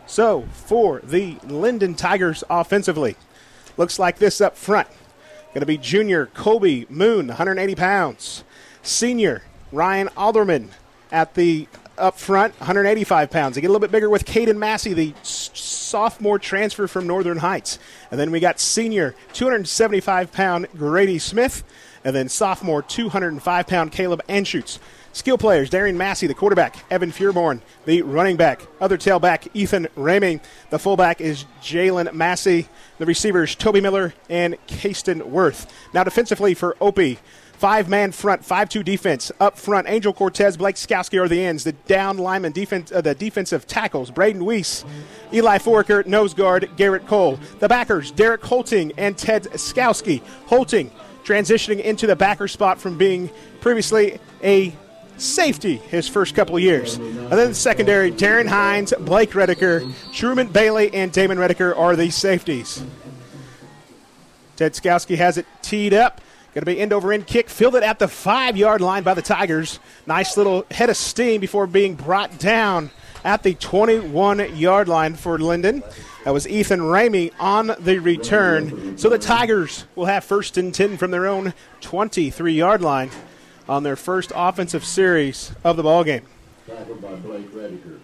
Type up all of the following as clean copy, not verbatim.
So for the Linden Tigers offensively, looks like this up front. Going to be junior Colby Moon, 180 pounds. Senior Ryan Alderman at the up front, 185 pounds. They get a little bit bigger with Caden Massey, the sophomore transfer from Northern Heights. And then we got senior 275-pound Grady Smith, and then sophomore 205-pound Caleb Anschutz. Skill players, Darian Massey, the quarterback, Evan Fearborn, the running back, other tailback, Ethan Ramey. The fullback is Jalen Massey. The receivers, Toby Miller and Kasten Worth. Now defensively for Opie, 5-man front, 5-2 defense. Up front, Angel Cortez, Blake Skowski are the ends. The down lineman, the defensive tackles, Braden Weiss, Eli Foraker, nose guard, Garrett Cole. The backers, Derek Holting and Ted Skowski. Holting transitioning into the backer spot from being previously a safety his first couple of years. And then the secondary, Darren Hines, Blake Redeker, Truman Bailey, and Damon Redeker are the safeties. Ted Skowski has it teed up. Going to be end-over-end kick, fielded at the 5-yard line by the Tigers. Nice little head of steam before being brought down at the 21-yard line for Linden. That was Ethan Ramey on the return. So the Tigers will have 1st and 10 from their own 23-yard line on their first offensive series of the ballgame. Tackled by Blake Redeker.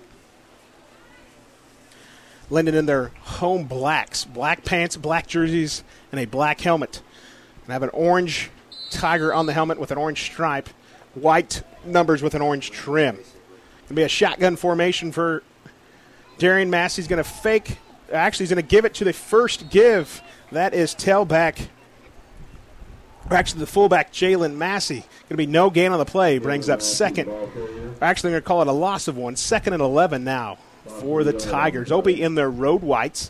Linden in their home blacks, black pants, black jerseys, and a black helmet. And have an orange tiger on the helmet with an orange stripe, white numbers with an orange trim. Going to be a shotgun formation for Darian Massey. He's going to fake. Actually, he's going to give it to the first give. That is tailback. Actually, the fullback, Jalen Massey. Going to be no gain on the play. Brings up second. Actually, they're going to call it a loss of 1. 2nd and 11 now for the Tigers. Opie in their road whites,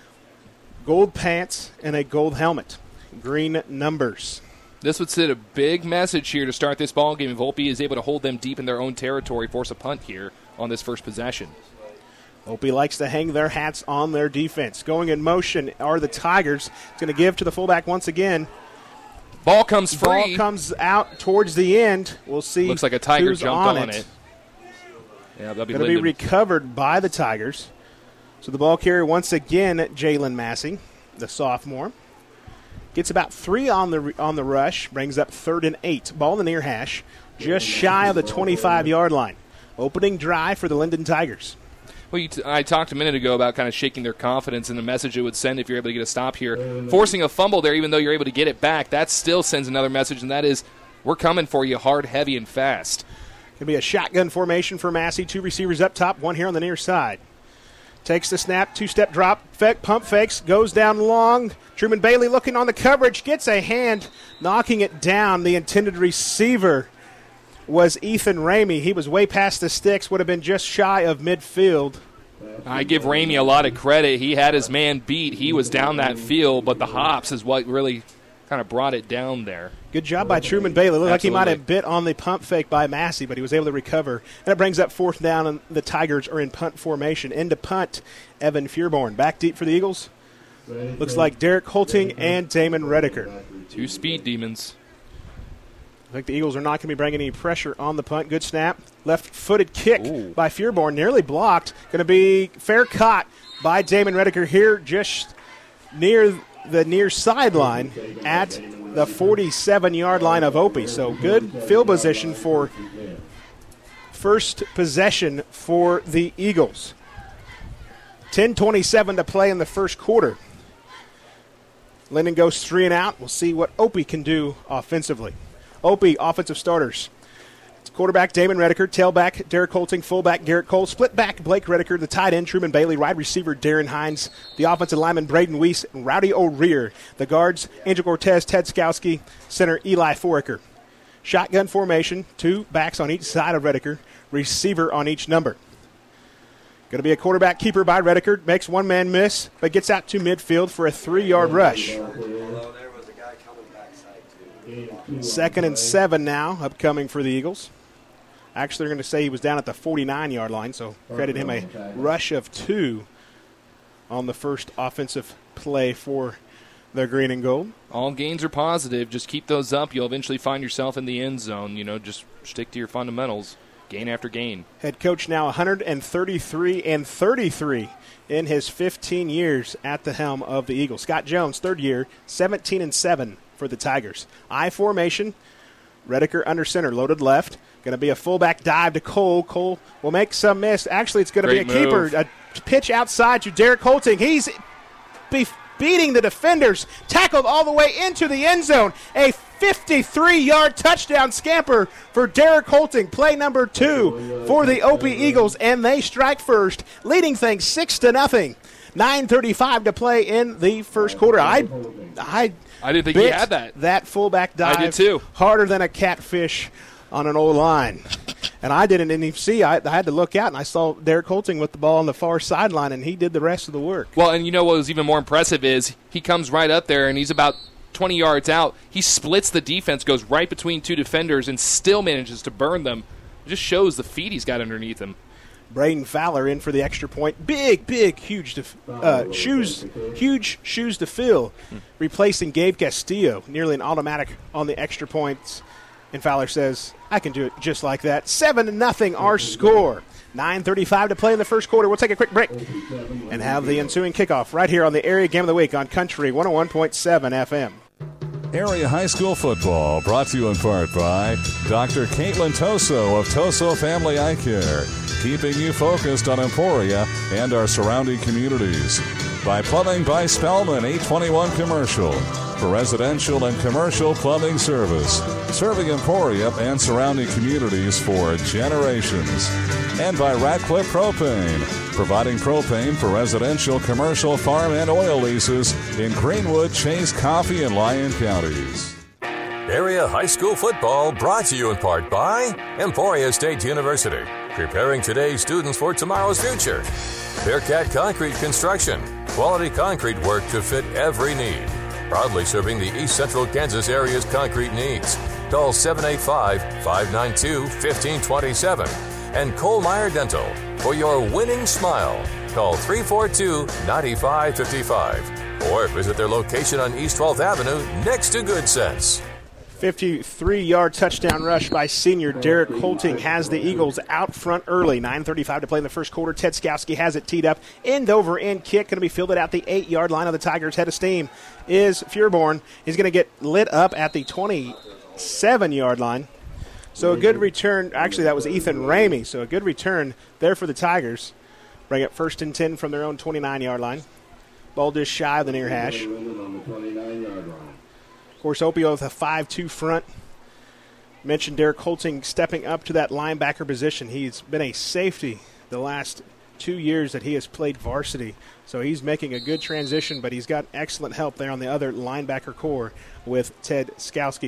gold pants, and a gold helmet. Green numbers. This would send a big message here to start this ball game if Opie is able to hold them deep in their own territory, force a punt here on this first possession. Opie likes to hang their hats on their defense. Going in motion are the Tigers. It's going to give to the fullback once again. Ball comes free. Ball comes out towards the end. We'll see. Looks like a Tiger who's jumped on it. Yeah, that'll be going to be recovered by the Tigers. So the ball carrier once again, Jalen Massey, the sophomore. Gets about 3 on the rush, brings up 3rd and 8. Ball in the near hash, just shy of the 25-yard line. Opening drive for the Linden Tigers. Well, I talked a minute ago about kind of shaking their confidence and the message it would send if you're able to get a stop here. Forcing a fumble there, even though you're able to get it back, that still sends another message, and that is we're coming for you hard, heavy, and fast. Going to be a shotgun formation for Massey. 2 receivers up top, 1 here on the near side. Takes the snap, 2-step drop, pump fakes, goes down long. Truman Bailey looking on the coverage, gets a hand, knocking it down. The intended receiver was Ethan Ramey. He was way past the sticks, would have been just shy of midfield. I give Ramey a lot of credit. He had his man beat. He was down that field, but the hops is what really kind of brought it down there. Good job by Truman Bailey. Looked like he might have bit on the pump fake by Massey, but he was able to recover. And it brings up 4th down, and the Tigers are in punt formation. Into punt, Evan Fearborn. Back deep for the Eagles. Looks like Derek Holting and Damon Redeker. 2 speed demons. I think the Eagles are not going to be bringing any pressure on the punt. Good snap. Left-footed kick by Fearborn. Nearly blocked. Going to be fair caught by Damon Redeker here just near the near sideline at the 47-yard line of Opie. So good field position for first possession for the Eagles. 10:27 to play in the first quarter. Linden goes 3 and out. We'll see what Opie can do offensively. Opie, offensive starters. It's quarterback Damon Redeker, tailback Derek Holting, fullback Garrett Cole, split back Blake Redeker, the tight end Truman Bailey, wide receiver Darren Hines, the offensive lineman Braden Weiss, and Rowdy O'Rear. The guards Angel Cortez, Ted Skowski, center Eli Foraker. Shotgun formation, 2 backs on each side of Redeker, receiver on each number. Going to be a quarterback keeper by Redeker, makes one man miss, but gets out to midfield for a 3-yard rush. 2nd and 7 now, upcoming for the Eagles. Actually, they're going to say he was down at the 49-yard line, so credit him a rush of 2 on the first offensive play for the green and gold. All gains are positive. Just keep those up. You'll eventually find yourself in the end zone. Just stick to your fundamentals. gain after gain. Head coach now 133-33 in his 15 years at the helm of the Eagles. Scott Jones, third year, 17-7 for the Tigers. I formation, Redeker under center, loaded left. Going to be a fullback dive to Cole. Cole will make some miss. Actually, it's going to be a keeper. A pitch outside to Derek Holting. He's beating the defenders, tackled all the way into the end zone. A 53-yard touchdown scamper for Derek Holting, play number 2 for the Opie Eagles, and they strike first, leading things 6-0. 9:35 to play in the first quarter. I didn't think he had that. That fullback dive I did too. Harder than a catfish on an old line. And I didn't even see. I had to look out, and I saw Derek Holting with the ball on the far sideline, and he did the rest of the work. Well, and you know what was even more impressive is he comes right up there, and he's about 20 yards out. He splits the defense, goes right between two defenders, and still manages to burn them. It just shows the feet he's got underneath him. Braden Fowler in for the extra point. Big, huge shoes to fill, replacing Gabe Castillo. Nearly an automatic on the extra points. And Fowler says, I can do it just like that. 7-0 our score. 9:35 to play in the first quarter. We'll take a quick break and have the ensuing kickoff right here on the Area Game of the Week on Country 101.7 FM. Area High School football brought to you in part by Dr. Caitlin Toso of Toso Family Eye Care, keeping you focused on Emporia and our surrounding communities. By Plumbing by Spellman, 821 Commercial, for residential and commercial plumbing service, serving Emporia and surrounding communities for generations. And by Ratcliffe Propane, providing propane for residential, commercial, farm, and oil leases in Greenwood, Chase, Coffee, and Lyon counties. Area High School football brought to you in part by Emporia State University, preparing today's students for tomorrow's future. Bearcat Concrete Construction, quality concrete work to fit every need. Proudly serving the East Central Kansas area's concrete needs. Call 785-592-1527. And Colemeyer Dental, for your winning smile. Call 342-9555. Or visit their location on East 12th Avenue next to Good Sense. 53-yard touchdown rush by senior Derek Holting has the Eagles out front early. 9:35 to play in the first quarter. Ted Skowski has it teed up. End over end kick going to be fielded at the 8-yard line of the Tigers. Head of steam is Feuerborn. He's going to get lit up at the 27-yard line. So a good return. Actually, that was Ethan Ramey. So a good return there for the Tigers. Bring it 1st and 10 from their own 29-yard line. Ball just shy of the near hash. Of course, Opie with a 5-2 front. Mentioned Derek Holting stepping up to that linebacker position. He's been a safety the last 2 years that he has played varsity. So he's making a good transition, but he's got excellent help there on the other linebacker core with Ted Skowski.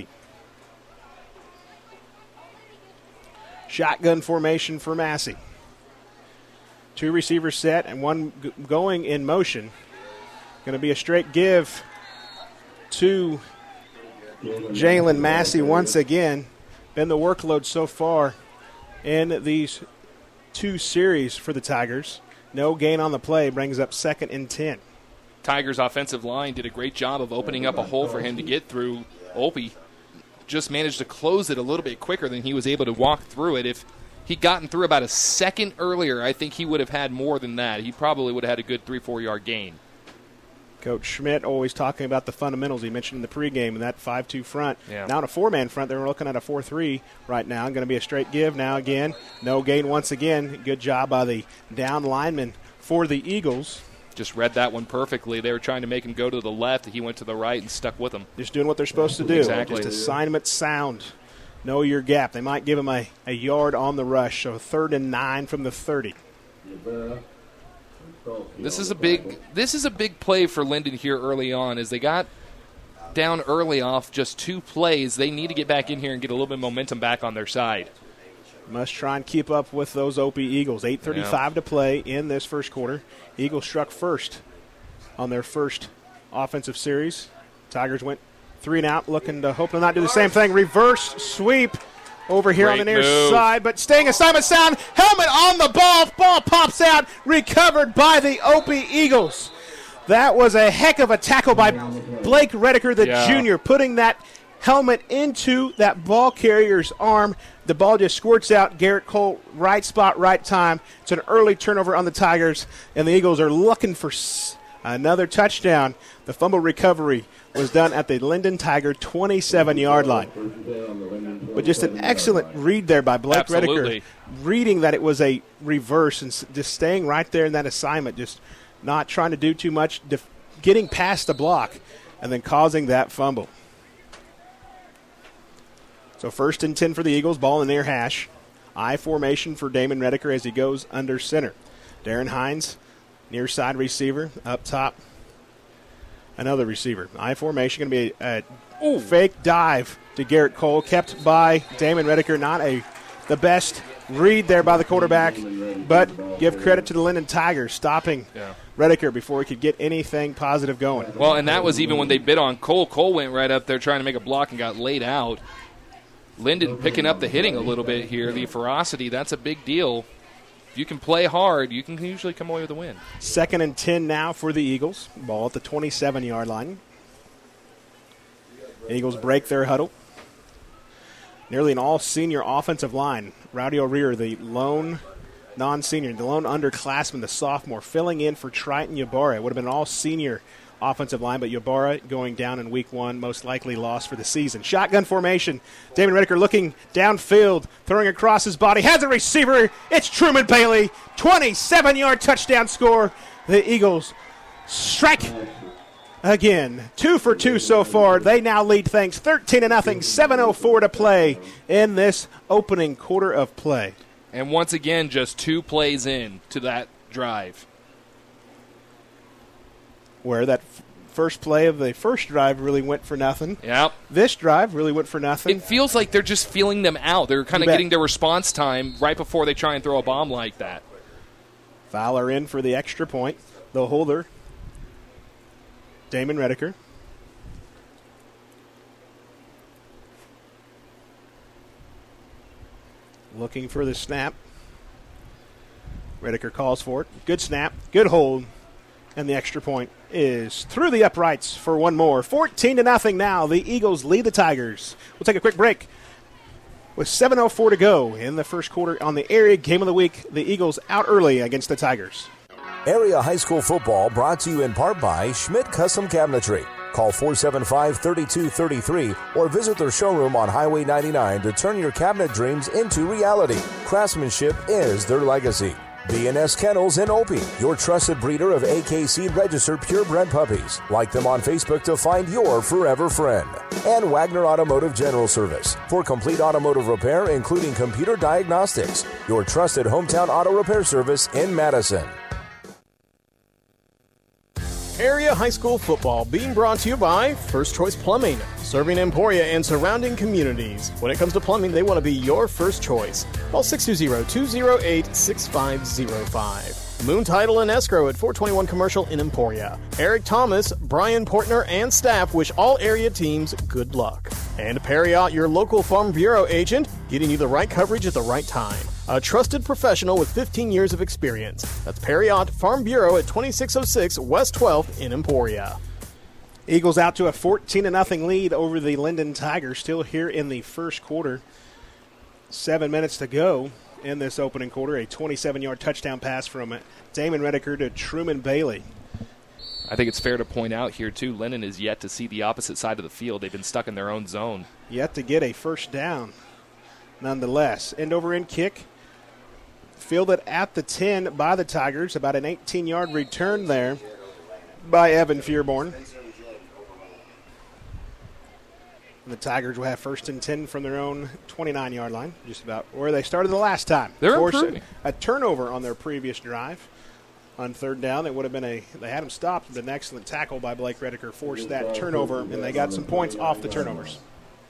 Shotgun formation for Massey. 2 receivers set and one going in motion. Going to be a straight give to Jalen Massey once again. Been the workload so far in these 2 series for the Tigers. No gain on the play, brings up 2nd and 10. Tigers' offensive line did a great job of opening up a hole for him to get through. Opie just managed to close it a little bit quicker than he was able to walk through it. If he'd gotten through about a second earlier, I think he would have had more than that. He probably would have had a good 3-4 yard gain. Coach Schmidt always talking about the fundamentals he mentioned in the pregame and that 5-2 front. Yeah. Now in a 4-man front, they're looking at a 4-3 right now. Going to be a straight give now again. No gain once again. Good job by the down lineman for the Eagles. Just read that one perfectly. They were trying to make him go to the left. He went to the right and stuck with him. Just doing what they're supposed to do. Exactly. Just assignment sound. Know your gap. They might give him a yard on the rush. So 3rd and 9 from the 30. This is a big play for Linden here early on. As they got down early off just 2 plays, they need to get back in here and get a little bit of momentum back on their side. Must try and keep up with those Opie Eagles. 8:35 to play in this first quarter. Eagles struck first on their first offensive series. Tigers went 3 and out, hoping to not do the same thing. Reverse sweep over here on the near side, but staying assignment sound. Helmet on the ball. Ball pops out, recovered by the Opie Eagles. That was a heck of a tackle by Blake Redeker, the junior, putting that helmet into that ball carrier's arm. The ball just squirts out. Garrett Cole, right spot, right time. It's an early turnover on the Tigers, and the Eagles are looking for another touchdown. The fumble recovery was done at the Linden Tiger 27-yard line. But just an excellent read there by Blake Absolutely. Redeker, reading that it was a reverse and just staying right there in that assignment, just not trying to do too much, getting past the block, and then causing that fumble. So 1st and 10 for the Eagles, ball in the near hash. I formation for Damon Redeker as he goes under center. Darren Hines, near side receiver, up top. Another receiver. I formation going to be a fake dive to Garrett Cole, kept by Damon Redeker. Not the best read there by the quarterback, but give credit to the Linden Tigers stopping Redeker before he could get anything positive going. Well, and that was even when they bid on Cole. Cole went right up there trying to make a block and got laid out. Linden picking up the hitting a little bit here. The ferocity, that's a big deal. If you can play hard, you can usually come away with a win. 2nd and 10 now for the Eagles. Ball at the 27-yard line. Eagles break their huddle. Nearly an all-senior offensive line. Rowdy O'Rear, the lone non-senior, the lone underclassman, the sophomore, filling in for Triton Ybarra. It would have been an all-senior offensive line, but Ybarra going down in week 1, most likely lost for the season. Shotgun formation. Damon Redeker looking downfield, throwing across his body. Has a receiver. It's Truman Bailey. 27-yard touchdown score. The Eagles strike again. 2 for 2 so far. They now lead things 13-0. 7:04 to play in this opening quarter of play. And once again, just 2 plays in to that drive. Where that first play of the first drive really went for nothing. Yep. This drive really went for nothing. It feels like they're just feeling them out. They're kind of getting their response time right before they try and throw a bomb like that. Fowler in for the extra point. The holder, Damon Redeker. Looking for the snap. Redeker calls for it. Good snap. Good hold. And the extra point is through the uprights for one more. 14-0 now. The Eagles lead the Tigers. We'll take a quick break. With 7:04 to go in the first quarter on the area game of the week, the Eagles out early against the Tigers. Area high school football brought to you in part by Schmidt Custom Cabinetry. Call 475-3233 or visit their showroom on Highway 99 to turn your cabinet dreams into reality. Craftsmanship is their legacy. B&S Kennels in Opie, your trusted breeder of AKC registered purebred puppies. Like them on Facebook to find your forever friend. And Wagner Automotive General Service for complete automotive repair, including computer diagnostics. Your trusted hometown auto repair service in Madison. Area high school football being brought to you by First Choice Plumbing, serving Emporia and surrounding communities. When it comes to plumbing, they want to be your first choice. Call 620-208-6505. Moon Title and Escrow at 421 Commercial in Emporia. Eric Thomas, Brian Portner, and staff wish all area teams good luck. And Perriott, your local Farm Bureau agent, getting you the right coverage at the right time. A trusted professional with 15 years of experience. That's Perriott Farm Bureau at 2606 West 12th in Emporia. Eagles out to a 14-0 lead over the Linden Tigers. Still here in the first quarter. 7 minutes to go in this opening quarter. A 27-yard touchdown pass from Damon Redeker to Truman Bailey. I think it's fair to point out here, too, Linden is yet to see the opposite side of the field. They've been stuck in their own zone. Yet to get a first down, nonetheless. End over end kick. Fielded at the 10 by the Tigers. About an 18-yard return there by Evan Fearborn. And the Tigers will have 1st and 10 from their own 29-yard line, just about where they started the last time. They're improving. A turnover on their previous drive. On 3rd down, it would have been they had them stopped, but an excellent tackle by Blake Redeker forced that turnover, and they got some points off the turnovers.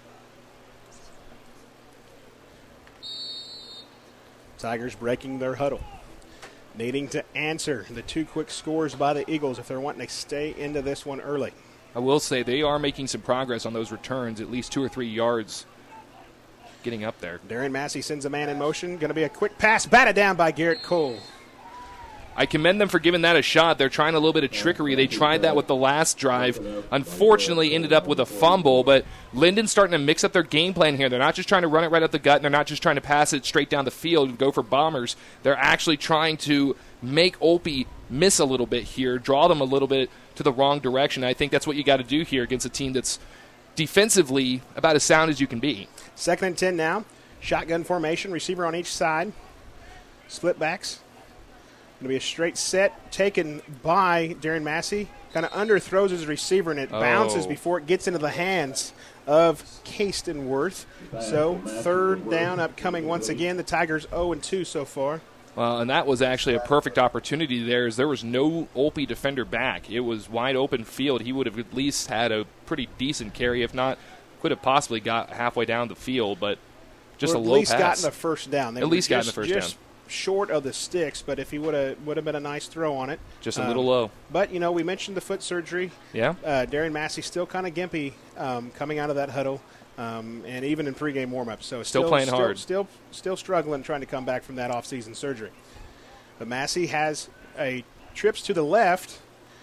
Tigers breaking their huddle, needing to answer the 2 quick scores by the Eagles if they're wanting to stay into this one early. I will say they are making some progress on those returns, at least 2 or 3 yards getting up there. Darren Massey sends a man in motion. Going to be a quick pass, batted down by Garrett Cole. I commend them for giving that a shot. They're trying a little bit of trickery. They tried that with the last drive. Unfortunately, ended up with a fumble, but Linden's starting to mix up their game plan here. They're not just trying to run it right up the gut, and they're not just trying to pass it straight down the field and go for bombers. They're actually trying to make Opie miss a little bit here, draw them a little bit to the wrong direction. I think that's what you got to do here against a team that's defensively about as sound as you can be. 2nd and 10 now. Shotgun formation, receiver on each side. Split backs. Going to be a straight set taken by Darren Massey. Kind of underthrows his receiver, and it bounces before it gets into the hands of Casten Worth. So 3rd down upcoming once again. The Tigers 0-2 so far. Well, and that was actually a perfect opportunity there, as there was no Opie defender back. It was wide open field. He would have at least had a pretty decent carry. If not, could have possibly got halfway down the field, but just a low pass. At least gotten the first down. They at least gotten the first down. Short of the sticks, but if he would have been a nice throw on it. Just a little low. But, we mentioned the foot surgery. Yeah. Darren Massey still kind of gimpy coming out of that huddle, and even in pregame warm-up. So still playing hard. Still struggling, trying to come back from that off-season surgery. But Massey has a trips to the left.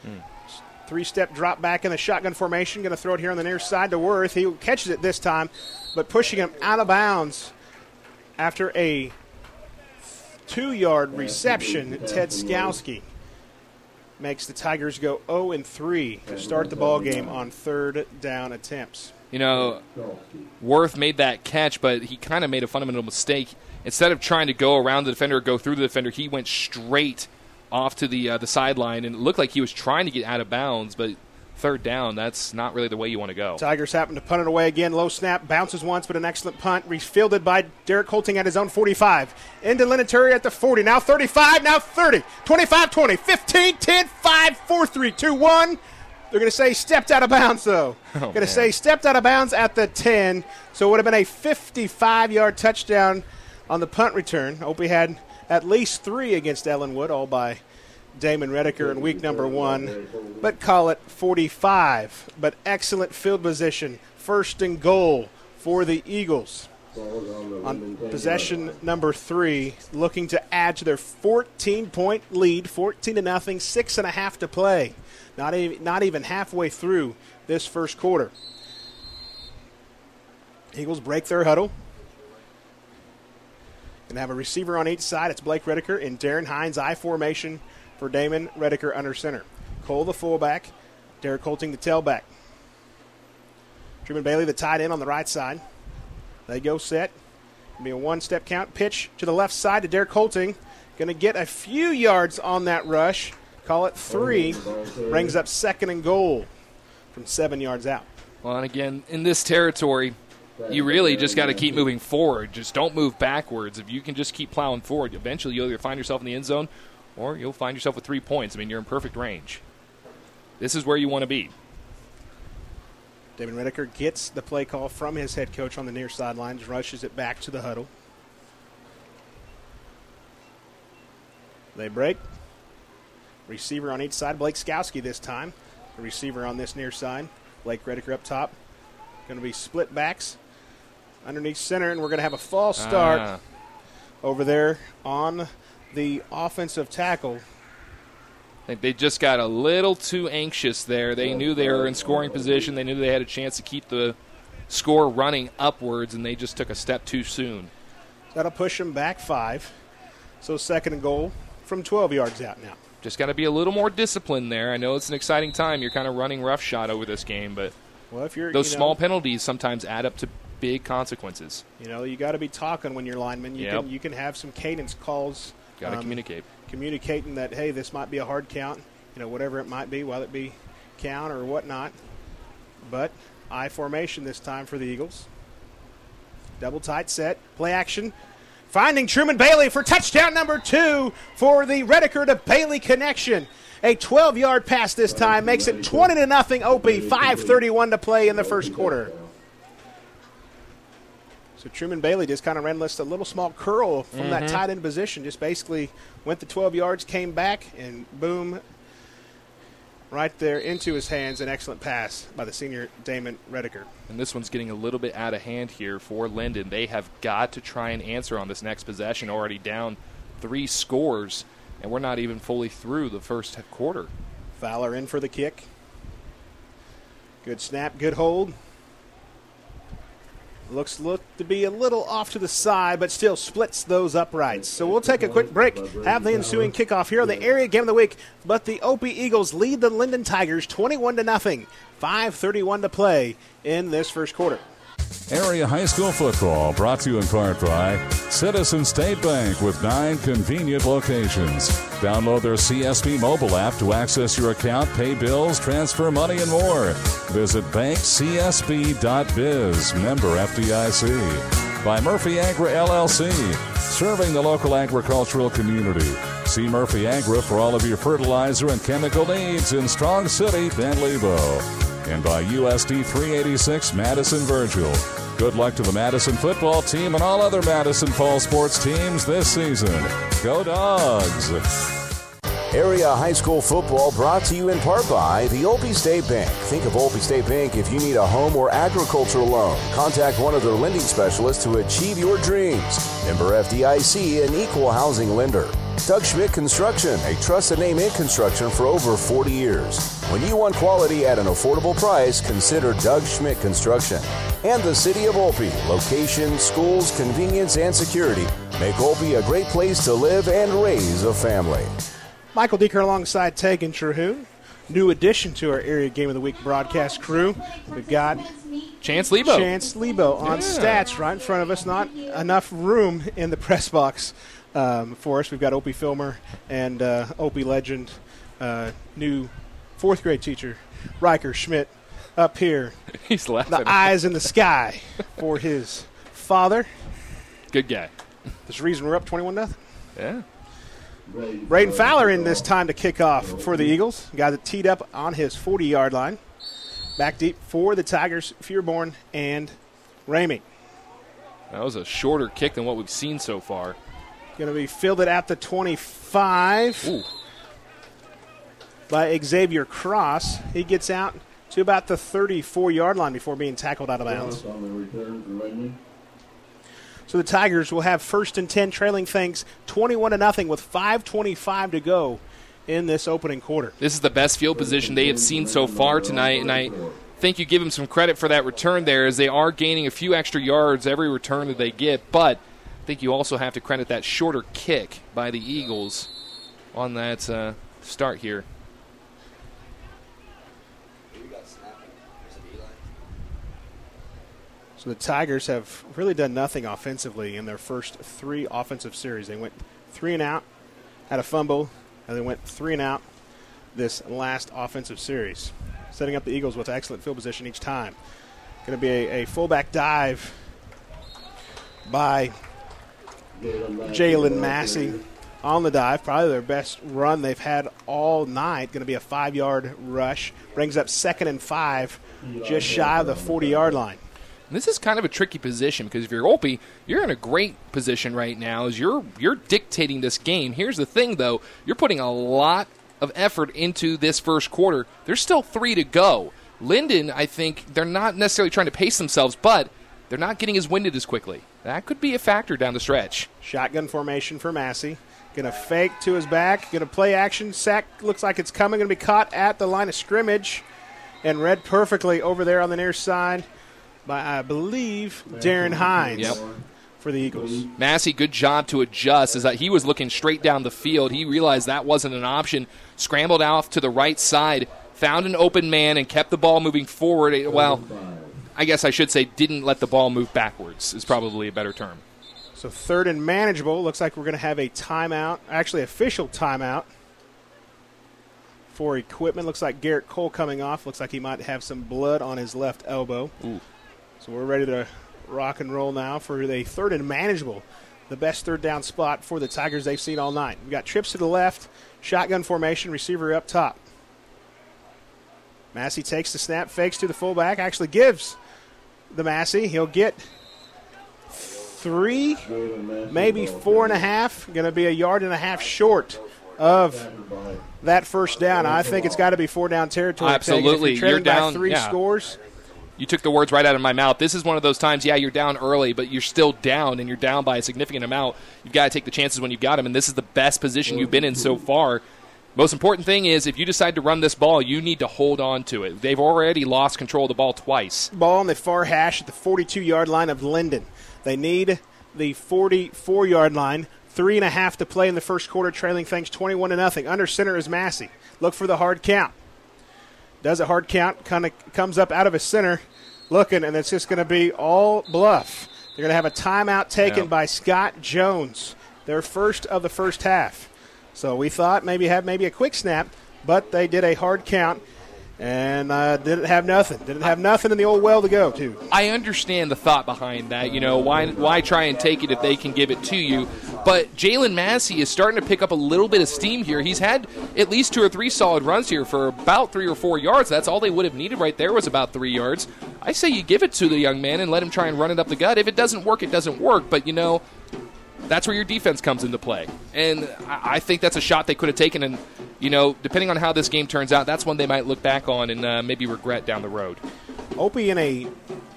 3-step drop back in the shotgun formation. Going to throw it here on the near side to Worth. He catches it this time, but pushing him out of bounds after a 2-yard reception. Ted Skowski makes the Tigers go 0-3 to start the ball game on 3rd down attempts. Worth made that catch, but he kind of made a fundamental mistake. Instead of trying to go around the defender or go through the defender, he went straight off to the sideline, and it looked like he was trying to get out of bounds, but 3rd down, that's not really the way you want to go. Tigers happen to punt it away again. Low snap, bounces once, but an excellent punt. Refielded by Derek Holting at his own 45. Into Lenaturi at the 40. Now 35, now 30. 25, 20, 15, 10, 5, 4, 3, 2, 1. They're going to say stepped out of bounds, though. Going to say stepped out of bounds at the 10. So it would have been a 55-yard touchdown on the punt return. Opie had at least 3 against Ellenwood, all by Damon Redeker in week number 1, but call it 45. But excellent field position, 1st and goal for the Eagles. On possession number 3, looking to add to their 14-point lead, 14-0, 6.5 to play. Not even halfway through this first quarter. Eagles break their huddle. Going to have a receiver on each side. It's Blake Redeker in Darren Hines I formation for Damon Redeker under center. Cole the fullback, Derek Holting the tailback. Truman Bailey the tight end on the right side. They go set. It'll be a 1-step count. Pitch to the left side to Derek Holting. Going to get a few yards on that rush. Call it 3. Brings up 2nd and goal from 7 yards out. Well, and again, in this territory, you really just got to keep moving forward. Just don't move backwards. If you can just keep plowing forward, eventually you'll either find yourself in the end zone or you'll find yourself with 3 points. I mean, you're in perfect range. This is where you want to be. Damon Redeker gets the play call from his head coach on the near sideline, rushes it back to the huddle. They break. Receiver on each side, Blake Skowski this time. The receiver on this near side, Blake Redeker up top. Going to be split backs underneath center, and we're going to have a false start over there on the offensive tackle. I think they just got a little too anxious there. They knew they were in scoring position. They knew they had a chance to keep the score running upwards, and they just took a step too soon. That'll push them back 5. So 2nd and goal from 12 yards out now. Just got to be a little more disciplined there. I know it's an exciting time. You're kind of running roughshod over this game, but if you're, those small penalties sometimes add up to big consequences. You got to be talking when you're lineman. You can have some cadence calls. Got to communicate. Communicating that, hey, this might be a hard count, whatever it might be, whether it be count or whatnot. But I formation this time for the Eagles. Double tight set, play action. Finding Truman Bailey for touchdown number 2 for the Redeker to Bailey connection. A 12-yard pass this time makes it 20-0 Opie, 5:31 to play in the first quarter. So Truman Bailey just kind of ran a little small curl from that tight end position. Just basically went the 12 yards, came back, and boom, right there into his hands. An excellent pass by the senior Damon Redeker. And this one's getting a little bit out of hand here for Linden. They have got to try and answer on this next possession, already down 3 scores. and we're not even fully through the first quarter. Fowler in for the kick. Good snap, good hold. Looks to be a little off to the side, but still splits those uprights. So we'll take a quick break, have the ensuing kickoff here on the Area Game of the Week. But the Opie Eagles lead the Linden Tigers 21-0. 5:31 to play in this first quarter. Area high school football brought to you in part by Citizen State Bank with 9 convenient locations. Download their CSB mobile app to access your account, pay bills, transfer money, and more. Visit bankcsb.biz, member FDIC. By Murphy Agri LLC, serving the local agricultural community. See Murphy Agri for all of your fertilizer and chemical needs in Strong City, Ben Lebo. And by USD 386 Madison Virgil. Good luck to the Madison football team and all other Madison Fall sports teams this season. Go Dogs! Area high school football brought to you in part by the Opie State Bank. Think of Opie State Bank if you need a home or agricultural loan. Contact one of their lending specialists to achieve your dreams. Member FDIC, an equal housing lender. Doug Schmidt Construction, a trusted name in construction for over 40 years. When you want quality at an affordable price, consider Doug Schmidt Construction. And the City of Opie, location, schools, convenience, and security make Opie a great place to live and raise a family. Michael Deeker alongside Tegan Terhune. New addition to our Area Game of the Week broadcast crew. We've got Chance Lebo. Chance Lebo on stats right in front of us. Not enough room in the press box for us. We've got Opie Filmer and Opie legend, new 4th grade teacher, Riker Schmidt, up here. He's laughing. The eyes in the sky for his father. Good guy. There's a reason we're up 21-0. Yeah. Braden Fowler in this time to kick off for the Eagles. Got it teed up on his 40-yard line. Back deep for the Tigers, Fearborn and Ramey. That was a shorter kick than what we've seen so far. Going to be fielded at the 25 Ooh. by Xavier Cross. He gets out to about the 34-yard line before being tackled out of bounds. On the return for Ramey. So the Tigers will have 1st and 10, trailing things 21-0 with 5:25 to go in this opening quarter. This is the best field position they have seen so far tonight, and I think you give them some credit for that return there, as they are gaining a few extra yards every return that they get, but I think you also have to credit that shorter kick by the Eagles on that start here. So the Tigers have really done nothing offensively in their first 3 offensive series. They went 3 and out, had a fumble, and they went 3 and out this last offensive series, setting up the Eagles with excellent field position each time. Going to be a fullback dive by Jalen Massey on the dive, probably their best run they've had all night. Going to be a 5-yard rush, brings up 2nd and 5, just shy of the 40-yard line. This is kind of a tricky position because if you're Opie, you're in a great position right now as you're dictating this game. Here's the thing, though. You're putting a lot of effort into this first quarter. There's still 3 to go. Linden, I think, they're not necessarily trying to pace themselves, but they're not getting as winded as quickly. That could be a factor down the stretch. Shotgun formation for Massey. Going to fake to his back. Going to play action. Sack looks like it's coming. Going to be caught at the line of scrimmage and read perfectly over there on the near side by, I believe, Darren Hines for the Eagles. Massey, good job to adjust, as he was looking straight down the field. He realized that wasn't an option, scrambled off to the right side, found an open man, and kept the ball moving forward. Well, I guess I should say didn't let the ball move backwards is probably a better term. So 3rd and manageable. Looks like we're going to have a timeout, actually official timeout for equipment. Looks like Garrett Cole coming off. Looks like he might have some blood on his left elbow. Ooh. So we're ready to rock and roll now for the 3rd and manageable, the best 3rd down spot for the Tigers they've seen all night. We've got trips to the left, shotgun formation, receiver up top. Massey takes the snap, fakes to the fullback, actually gives the Massey. He'll get 3, maybe 4.5. Going to be a 1.5 yards short of that first down. I think it's got to be 4 down territory. Absolutely. If you're trailing You're down by 3 scores, You took the words right out of my mouth. This is one of those times, yeah, you're down early, but you're still down, and you're down by a significant amount. You've got to take the chances when you've got them, and this is the best position you've been in so far. Most important thing is, if you decide to run this ball, you need to hold on to it. They've already lost control of the ball twice. Ball on the far hash at the 42-yard line of Linden. They need the 44-yard line. 3.5 to play in the first quarter, trailing things 21-0. Under center is Massey. Look for the hard count. Does a hard count, kind of comes up out of his center, looking, and it's just going to be all bluff. They're going to have a timeout taken by Scott Jones, their first of the first half. So we thought maybe a quick snap, but they did a hard count and didn't have nothing. Didn't have nothing in the old well to go to. I understand the thought behind that. You know, why try and take it if they can give it to you? But Jalen Massey is starting to pick up a little bit of steam here. He's had at least 2 or 3 solid runs here for about 3 or 4 yards. That's all they would have needed right there was about 3 yards. I say you give it to the young man and let him try and run it up the gut. If it doesn't work, it doesn't work. But, you know, that's where your defense comes into play. And I think that's a shot they could have taken. And, you know, depending on how this game turns out, that's one they might look back on and maybe regret down the road. Opie in a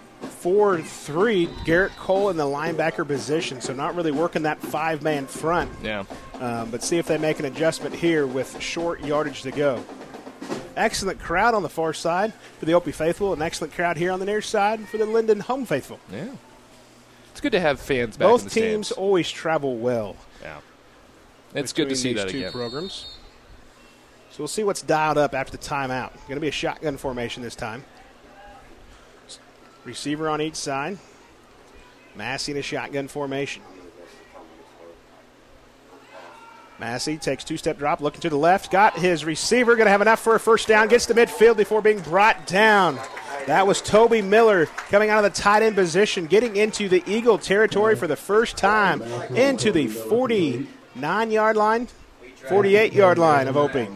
4-3, Garrett Cole in the linebacker position, so not really working that 5-man front. Yeah. But see if they make an adjustment here with short yardage to go. Excellent crowd on the far side for the Opie faithful, an excellent crowd here on the near side for the Linden home faithful. Yeah. It's good to have fans back in the Both stands. teams always travel well. Yeah. It's good to see that two again. Programs. So we'll see what's dialed up after the timeout. Going to be a shotgun formation this time. Receiver on each side. Massey in a shotgun formation. Massey takes 2-step drop, looking to the left. Got his receiver, going to have enough for a first down. Gets to midfield before being brought down. That was Toby Miller coming out of the tight end position, getting into the Eagle territory for the first time, into the 49-yard line, 48-yard line of Opie.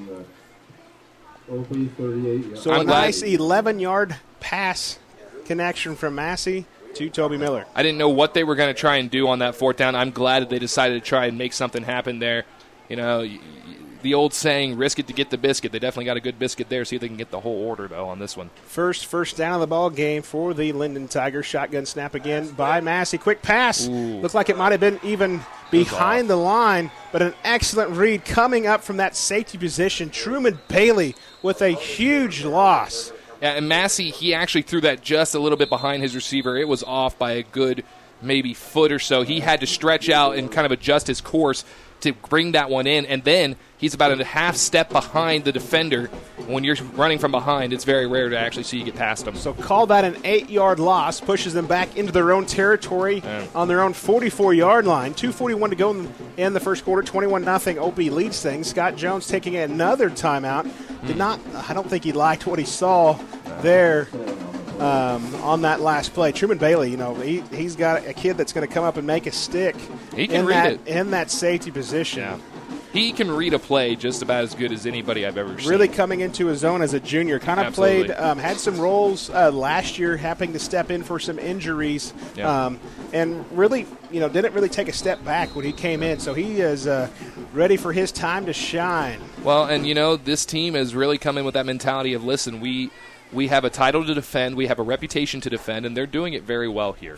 So a nice 11-yard pass connection from Massey to Toby Miller. I didn't know what they were going to try and do on that 4th down. I'm glad that they decided to try and make something happen there. You know, the old saying, risk it to get the biscuit. They definitely got a good biscuit there. See if they can get the whole order, though, on this one. First down of the ball game for the Linden Tigers. Shotgun snap again by Massey. Quick pass. Looks like it might have been even behind the line, but an excellent read coming up from that safety position. Truman Bailey with a huge loss. Yeah, and Massey, he actually threw that just a little bit behind his receiver. It was off by a good maybe foot or so. He had to stretch out and kind of adjust his course to bring that one in, and then he's about a half step behind the defender. When you're running from behind, it's very rare to actually see you get past them. So call that an 8-yard loss, pushes them back into their own territory on their own 44-yard line. 2:41 to go in the first quarter, 21-0. Opie leads things. Scott Jones taking another timeout. I don't think he liked what he saw there on that last play. Truman Bailey, you know, he's got a kid that's going to come up and make a stick He can read it. in that safety position. Yeah. He can read a play just about as good as anybody I've ever seen. Really coming into his own as a junior. Kind of Absolutely. played, had some roles last year, having to step in for some injuries, and really, you know, didn't really take a step back when he came in. So he is ready for his time to shine. Well, and, you know, this team has really come in with that mentality of, listen, we have a title to defend, we have a reputation to defend, and they're doing it very well here.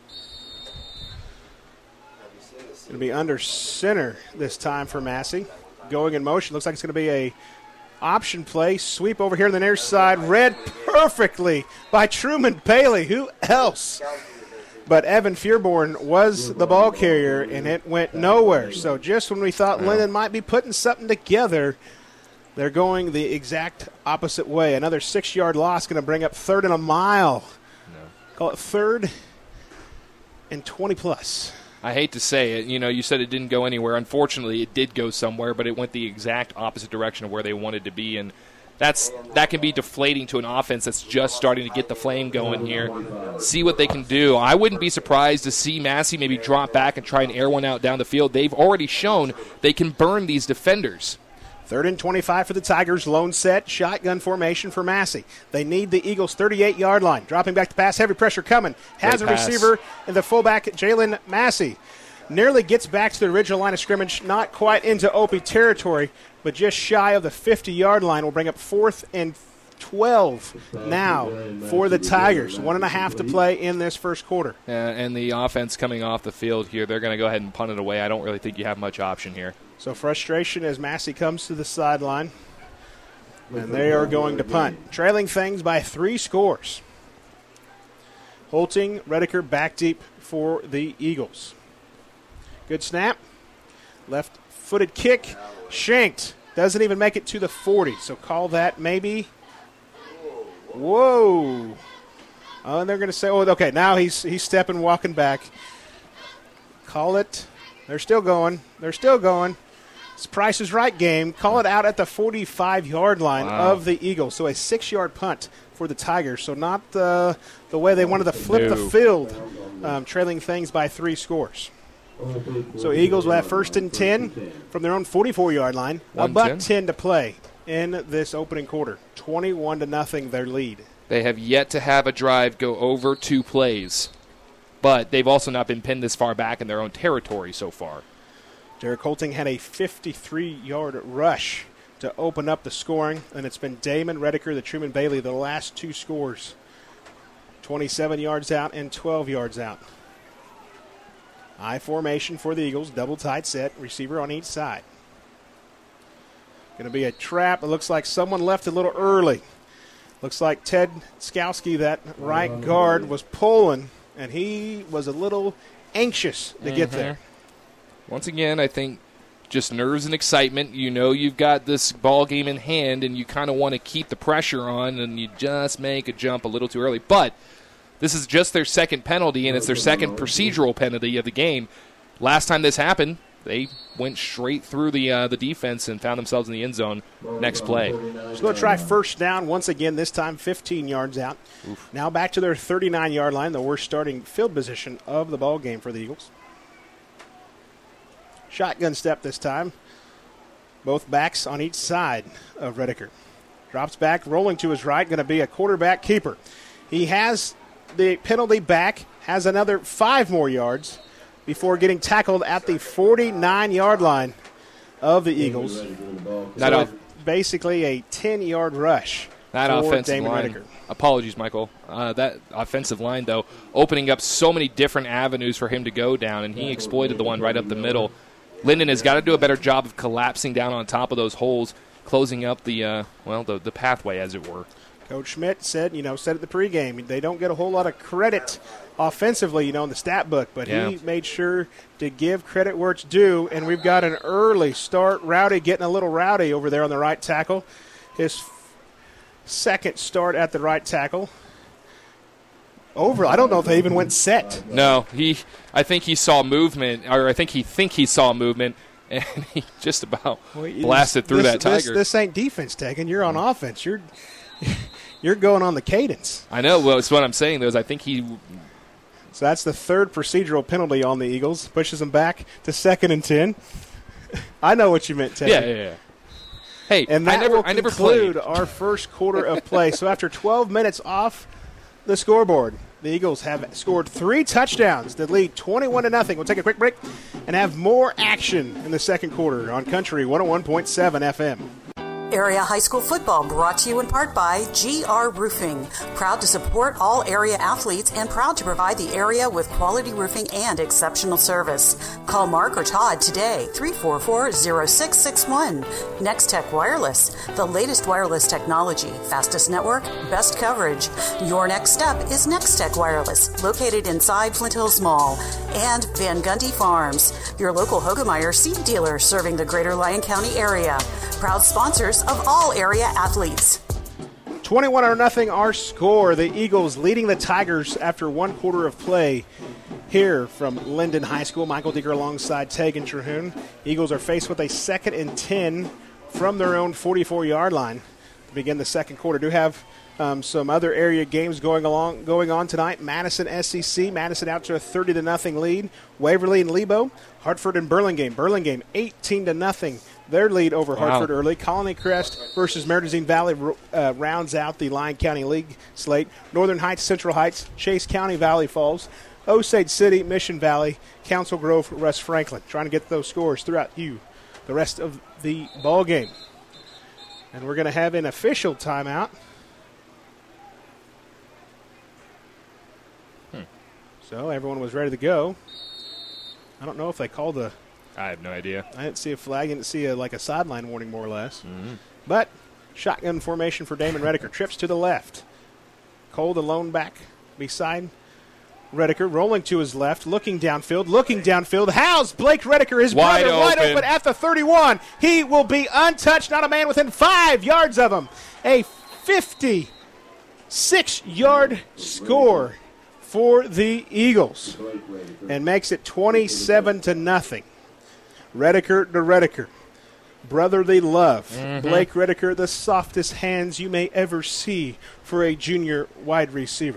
Going to be under center this time for Massey. Going in motion. Looks like it's going to be a option play. Sweep over here on the near side. Read perfectly by Truman Bailey. Who else? But Evan Fearborn was the ball carrier, and it went nowhere. So just when we thought Linden might be putting something together, they're going the exact opposite way. Another 6-yard loss going to bring up 3rd and a mile. Call it 3rd and 20-plus. I hate to say it. You know, you said it didn't go anywhere. Unfortunately, it did go somewhere, but it went the exact opposite direction of where they wanted to be, and that can be deflating to an offense that's just starting to get the flame going here. See what they can do. I wouldn't be surprised to see Massey maybe drop back and try and air one out down the field. They've already shown they can burn these defenders. 3rd and 25 for the Tigers. Lone set, shotgun formation for Massey. They need the Eagles' 38-yard line. Dropping back to pass, heavy pressure coming. Has a receiver in the fullback, Jalen Massey. Nearly gets back to the original line of scrimmage, not quite into Opie territory, but just shy of the 50-yard line. Will bring up 4th and 12 now for the Tigers. 1.5 to play in this first quarter. And the offense coming off the field here, they're going to go ahead and punt it away. I don't really think you have much option here. So frustration as Massey comes to the sideline. And they are going to punt. Trailing things by 3 scores. Holting, Redeker back deep for the Eagles. Good snap. Left-footed kick. Shanked. Doesn't even make it to the 40. So call that maybe. Whoa. Oh, and they're going to say, oh, okay, now he's stepping, walking back. Call it. They're still going. They're still going. It's Price is Right game. Call it out at the 45-yard line of the Eagles. So a 6-yard punt for the Tigers. So not the way they wanted to flip the field, trailing things by 3 scores. So Eagles will have 1st and 10 from their own 44-yard line. $1:10 to play in this opening quarter. 21-0 their lead. They have yet to have a drive go over 2 plays, but they've also not been pinned this far back in their own territory so far. Derek Holting had a 53-yard rush to open up the scoring, and it's been Damon Redeker, the Truman Bailey, the last 2 scores. 27 yards out and 12 yards out. I formation for the Eagles, double tight set, receiver on each side. Going to be a trap. It looks like someone left a little early. Looks like Ted Skowski, that right guard, was pulling, and he was a little anxious to get there. Once again, I think just nerves and excitement. You know you've got this ball game in hand, and you kind of want to keep the pressure on, and you just make a jump a little too early. But this is just their second penalty, and it's their second procedural penalty of the game. Last time this happened, they went straight through the defense and found themselves in the end zone next play. Just going to try first down once again, this time 15 yards out. Oof. Now back to their 39-yard line, the worst starting field position of the ball game for the Eagles. Shotgun step this time. Both backs on each side of Redeker. Drops back, rolling to his right, going to be a quarterback keeper. He has the penalty back, has another 5 more yards before getting tackled at the 49-yard line of the Eagles. Basically a 10-yard rush. That offensive line. Redeker. Apologies, Michael. That offensive line, though, opening up so many different avenues for him to go down, and he exploited the one right up the middle. Linden has got to do a better job of collapsing down on top of those holes, closing up the pathway, as it were. Coach Schmidt said at the pregame, they don't get a whole lot of credit offensively, in the stat book, but he made sure to give credit where it's due, and we've got an early start. Rowdy getting a little rowdy over there on the right tackle. His second start at the right tackle. I don't know if they even went set. No, I think he saw movement, or I think he saw movement, and he just about blasted through that Tiger. This ain't defense taking. You're on offense. You're going on the cadence. I know. Well, it's what I'm saying, though, is I think he. So that's the third procedural penalty on the Eagles. Pushes them back to 2nd and 10. I know what you meant, Ted. Yeah. Hey, and that will I never conclude played. our first quarter of play. So after 12 minutes off the scoreboard, the Eagles have scored 3 touchdowns that lead 21-0. We'll take a quick break and have more action in the second quarter on Country 101.7 FM. Area High School football brought to you in part by GR Roofing. Proud to support all area athletes and proud to provide the area with quality roofing and exceptional service. Call Mark or Todd today, 344-0661. Nextech Wireless, the latest wireless technology, fastest network, best coverage. Your next step is Nextech Wireless, located inside Flint Hills Mall. And Van Gundy Farms, your local Hogemeyer seed dealer serving the greater Lyon County area. Proud sponsors of all area athletes. 21-0 our score. The Eagles leading the Tigers after 1 quarter of play here from Linden High School. Michael Deeger alongside Tegan Terhune. Eagles are faced with a 2nd and 10 from their own 44-yard line to begin the second quarter. Do have some other area games going on tonight. Madison SEC. Madison out to a 30-0 lead. Waverly and Lebo. Hartford and Burlingame. Burlingame 18-0. Their lead over Hartford early. Colony Crest versus Mauritania Valley rounds out the Lyon County League slate. Northern Heights, Central Heights, Chase County, Valley Falls, Osage City, Mission Valley, Council Grove, Russ Franklin. Trying to get those scores throughout the rest of the ball game. And we're going to have an official timeout So everyone was ready to go. I don't know if they called a... I have no idea. I didn't see a flag. I didn't see a sideline warning, more or less. Mm-hmm. But shotgun formation for Damon Redeker. Trips to the left. Cole, the lone back beside Redeker, rolling to his left, looking downfield. How's Blake Redeker, his wide brother, wide open at the 31. He will be untouched, not a man within 5 yards of him. A 56-yard score for the Eagles, and makes it 27-0. Redeker to Redeker. Brotherly love. Mm-hmm. Blake Redeker, the softest hands you may ever see for a junior wide receiver.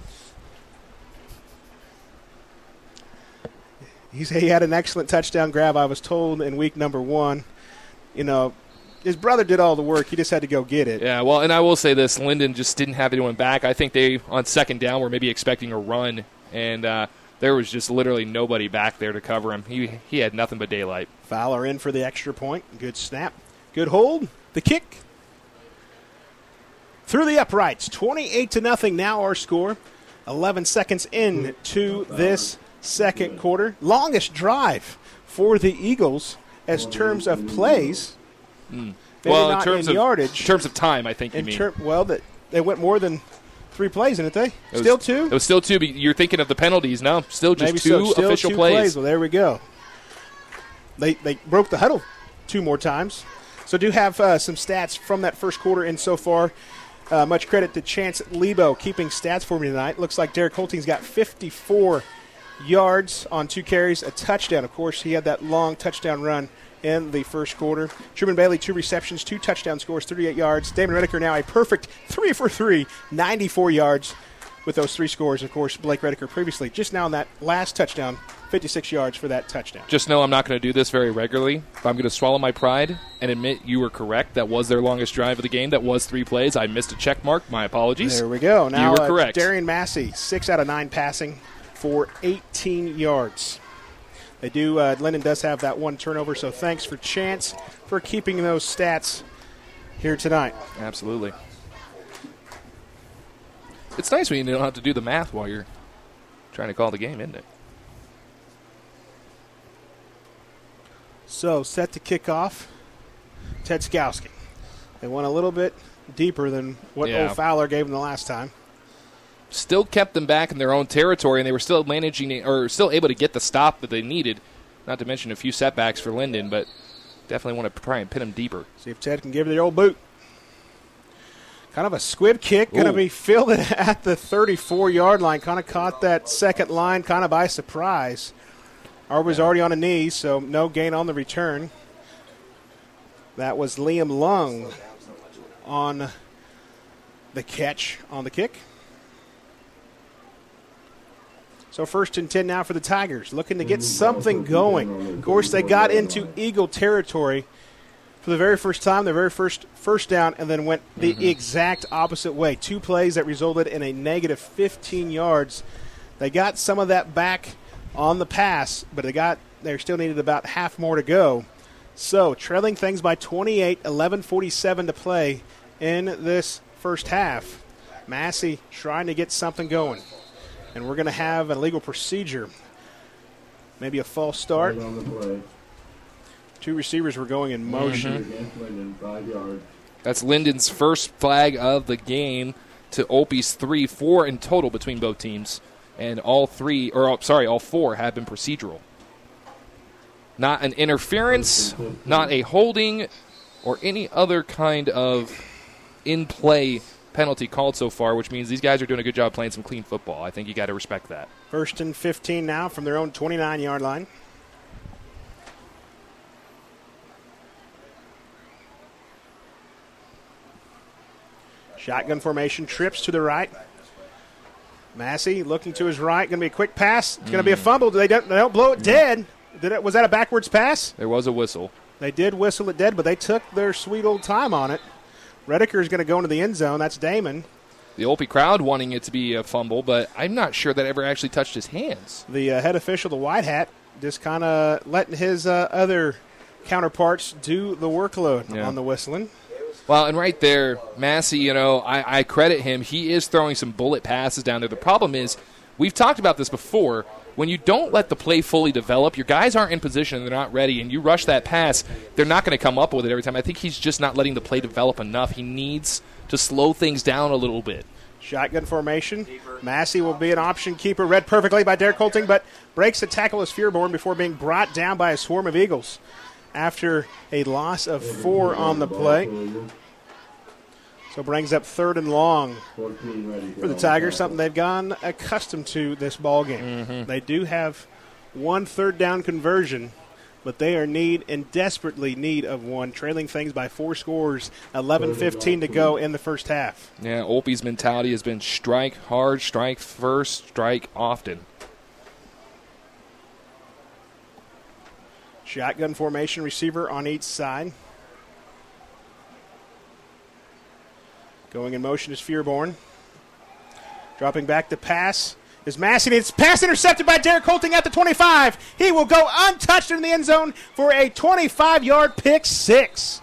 He had an excellent touchdown grab, I was told, in week number 1. You know, his brother did all the work. He just had to go get it. Yeah, well, and I will say this. Linden just didn't have anyone back. I think they, on second down, were maybe expecting a run, and there was just literally nobody back there to cover him. He had nothing but daylight. Fowler in for the extra point. Good snap. Good hold. The kick. Through the uprights. 28-0 now our score. 11 seconds into this second quarter. Longest drive for the Eagles as terms of plays. Well, not in terms in of yardage. In terms of time, I think you mean. They went more than 3 plays, didn't they? Still 2? It was still 2. But you're thinking of the penalties. No, still just Maybe 2 still official 2 plays. Well, there we go. They broke the huddle 2 more times. So do have some stats from that first quarter in so far. Much credit to Chance Lebo keeping stats for me tonight. Looks like Derek Holting's got 54 yards on 2 carries, a touchdown. Of course, he had that long touchdown run in the first quarter. Truman Bailey, 2 receptions, 2 touchdown scores, 38 yards. Damon Redeker now a perfect 3 for 3, 94 yards with those 3 scores. Of course, Blake Redeker previously, just now in that last touchdown, 56 yards for that touchdown. Just know I'm not going to do this very regularly. If I'm going to swallow my pride and admit you were correct, that was their longest drive of the game. That was 3 plays. I missed a check mark. My apologies. There we go. Now, you were correct. Darian Massey, 6 out of 9 passing for 18 yards. They do. Linden does have that 1 turnover, so thanks for Chance for keeping those stats here tonight. Absolutely. It's nice when you don't have to do the math while you're trying to call the game, isn't it? So, set to kick off, Ted Skowski. They went a little bit deeper than what Old Fowler gave them the last time. Still kept them back in their own territory, and they were still still able to get the stop that they needed. Not to mention a few setbacks for Linden, but definitely want to try and pin them deeper. See if Ted can give it the old boot. Kind of a squib kick, going to be fielded at the 34-yard line. Kind of caught that second line kind of by surprise. Was already on a knee, so no gain on the return. That was Liam Lung on the catch on the kick. So 1st and 10 now for the Tigers, looking to get something going. Of course, they got into Eagle territory for the very first time, their very first down, and then went the exact opposite way. 2 plays that resulted in a negative 15 yards. They got some of that back on the pass, but they still needed about half more to go. So trailing things by 28, 11:47 to play in this first half. Massey trying to get something going. And we're going to have an illegal procedure. Maybe a false start. 2 receivers were going in motion. That's Linden's first flag of the game to Opie's 3, 4 in total between both teams. And all 4 have been procedural. Not an interference, not a holding, or any other kind of in-play penalty called so far, which means these guys are doing a good job playing some clean football. I think you got to respect that. 1st and 15 now from their own 29-yard line. Shotgun formation, trips to the right. Massey looking to his right, going to be a quick pass. It's going to be a fumble. They don't blow it dead. Was that a backwards pass? There was a whistle. They did whistle it dead, but they took their sweet old time on it. Redeker is going to go into the end zone. That's Damon. The Opie crowd wanting it to be a fumble, but I'm not sure that ever actually touched his hands. The head official, the white hat, just kind of letting his other counterparts do the workload on the whistling. Well, and right there, Massey, I credit him. He is throwing some bullet passes down there. The problem is we've talked about this before. When you don't let the play fully develop, your guys aren't in position, they're not ready, and you rush that pass, they're not going to come up with it every time. I think he's just not letting the play develop enough. He needs to slow things down a little bit. Shotgun formation. Massey will be an option keeper. Read perfectly by Derek Holting, but breaks a tackle as Fearborn before being brought down by a swarm of Eagles after a loss of 4 on the play. So brings up 3rd and long for the Tigers, something they've gone accustomed to this ball game. They do have 1 third down conversion, but they are in desperately need of one, trailing things by 4 scores, 11:15 to go in the first half. Yeah, Olpe's mentality has been strike hard, strike first, strike often. Shotgun formation, receiver on each side. Going in motion is Fearborn. Dropping back to pass is Massey. It's pass intercepted by Derek Holting at the 25. He will go untouched in the end zone for a 25-yard pick six.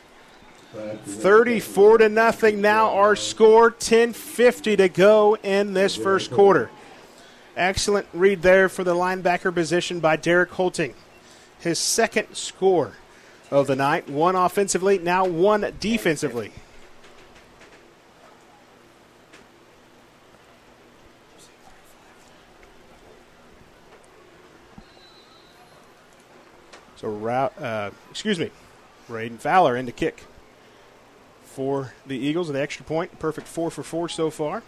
34-0 now our score. 10:50 to go in this first quarter. Excellent read there for the linebacker position by Derek Holting. His second score of the night. 1 offensively, now 1 defensively. So, Braden Fowler in to kick for the Eagles. The extra point, perfect 4 for 4 so far.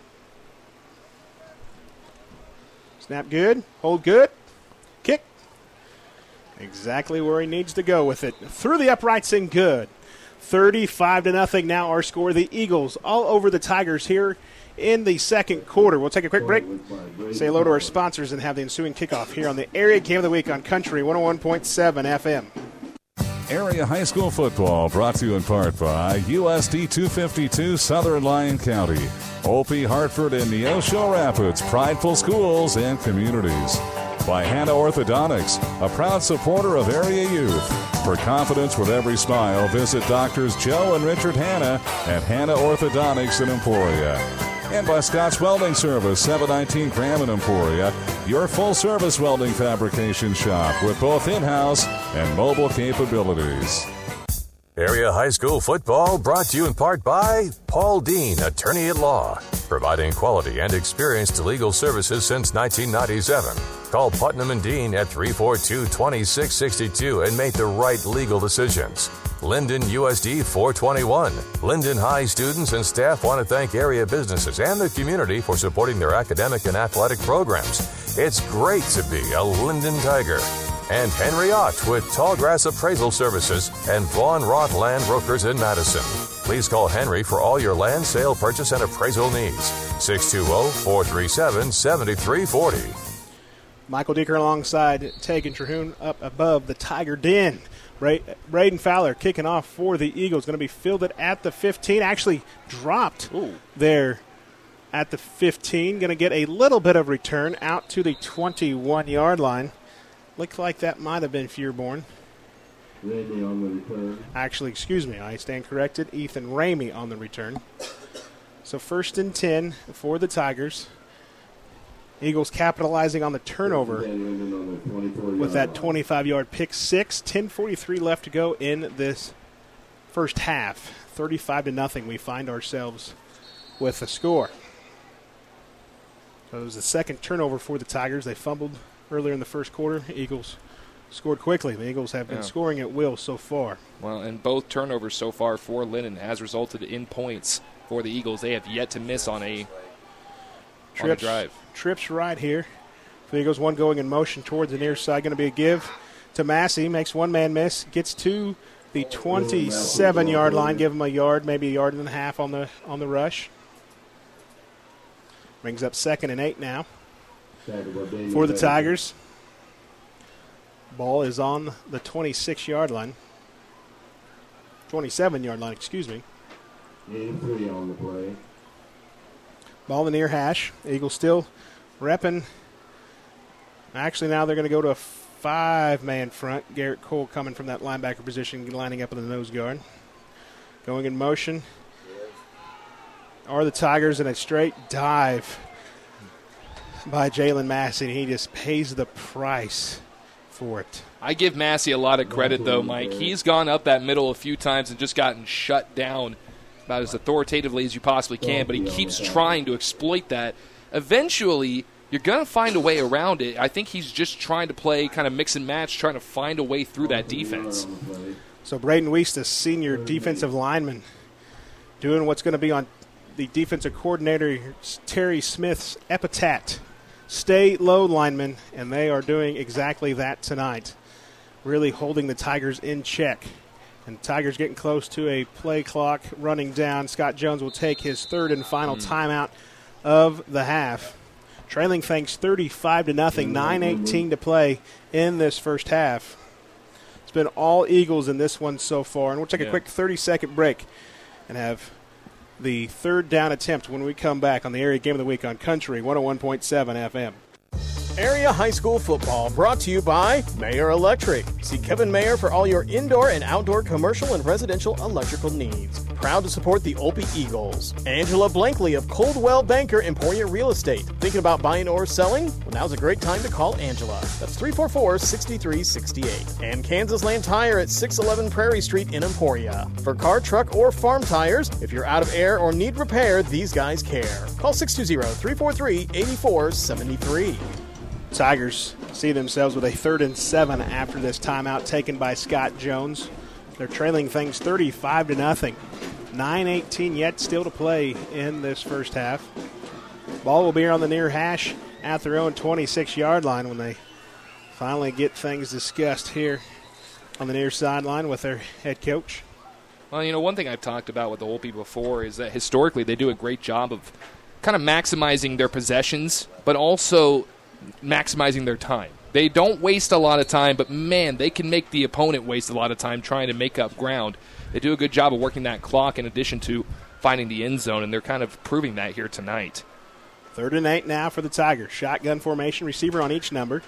Snap good, hold good, kick. Exactly where he needs to go with it. Through the uprights and good. 35-0 now our score. The Eagles all over the Tigers here in the second quarter. We'll take a quick break, say hello to our sponsors, and have the ensuing kickoff here on the Area Game of the Week on Country 101.7 FM. Area High School Football brought to you in part by USD 252 Southern Lyon County, Opie, Hartford, and Neosho Rapids, prideful schools and communities. By Hannah Orthodontics, a proud supporter of area youth. For confidence with every smile, visit Doctors Joe and Richard Hannah at Hannah Orthodontics in Emporia. And by Scott's Welding Service, 719 Graham in Emporia, your full-service welding fabrication shop with both in-house and mobile capabilities. Area High School Football brought to you in part by Paul Dean, attorney at law, providing quality and experienced legal services since 1997. Call Putnam and Dean at 342-2662 and make the right legal decisions. Linden USD 421. Linden High students and staff want to thank area businesses and the community for supporting their academic and athletic programs. It's great to be a Linden Tiger. And Henry Ott with Tallgrass Appraisal Services and Vaughn Roth Land Brokers in Madison. Please call Henry for all your land sale, purchase, and appraisal needs. 620-437-7340. Michael Deeker alongside Tegan Terhune up above the Tiger Den. Braden Fowler kicking off for the Eagles. Going to be fielded at the 15. Actually dropped there at the 15. Going to get a little bit of return out to the 21-yard line. Looked like that might have been Fearborn. Ramey on the return. Actually, excuse me, I stand corrected. Ethan Ramey on the return. So 1st and 10 for the Tigers. Eagles capitalizing on the turnover with that 25-yard pick six. 10:43 left to go in this first half. 35-0 we find ourselves with the score. So it was the second turnover for the Tigers. They fumbled earlier in the first quarter. Eagles scored quickly. The Eagles have been scoring at will so far. Well, and both turnovers so far for Linden has resulted in points for the Eagles. They have yet to miss on a drive. Trips right here for the Eagles. One going in motion towards the near side. Going to be a give to Massey. Makes one man miss. Gets to the 27-yard line. Give him a yard, maybe a yard and a half on the rush. Brings up 2nd and 8 now for the Tigers. Ball is on the 26-yard line. 27-yard line, excuse me. Game 3 on the play. Ball in the near hash. Eagles still repping. Actually, now they're going to go to a 5-man front. Garrett Cole coming from that linebacker position, lining up in the nose guard. Going in motion are the Tigers in a straight dive. by Jalen Massey, and he just pays the price for it. I give Massey a lot of credit, though, Mike. He's gone up that middle a few times and just gotten shut down about as authoritatively as you possibly can, but he keeps trying to exploit that. Eventually, you're going to find a way around it. I think he's just trying to play kind of mix and match, trying to find a way through that defense. So Braden Weiss, the senior defensive lineman, doing what's going to be on the defensive coordinator Terry Smith's epitaph. Stay low, linemen, and they are doing exactly that tonight. Really holding the Tigers in check. And Tigers getting close to a play clock running down. Scott Jones will take his third and final timeout of the half. Trailing things 35-0, 9:18 to play in this first half. It's been all Eagles in this one so far. And we'll take a quick 30-second break and have the third down attempt when we come back on the Area Game of the Week on Country 101.7 FM. Area High School Football brought to you by Mayer Electric. See Kevin Mayer for all your indoor and outdoor commercial and residential electrical needs. Proud to support the Opie Eagles. Angela Blankley of Coldwell Banker Emporia Real Estate. Thinking about buying or selling? Well, now's a great time to call Angela. That's 344-6368. And Kansas Land Tire at 611 Prairie Street in Emporia. For car, truck, or farm tires, if you're out of air or need repair, these guys care. Call 620-343-8473. Tigers see themselves with a 3rd and 7 after this timeout taken by Scott Jones. They're trailing things 35-0. 9:18 yet still to play in this first half. Ball will be on the near hash at their own 26-yard line when they finally get things discussed here on the near sideline with their head coach. Well, you know, one thing I've talked about with the Opie before is that historically they do a great job of kind of maximizing their possessions, but also maximizing their time. They don't waste a lot of time, but, man, they can make the opponent waste a lot of time trying to make up ground. They do a good job of working that clock in addition to finding the end zone, and they're kind of proving that here tonight. 3rd and 8 now for the Tigers. Shotgun formation, receiver on each number.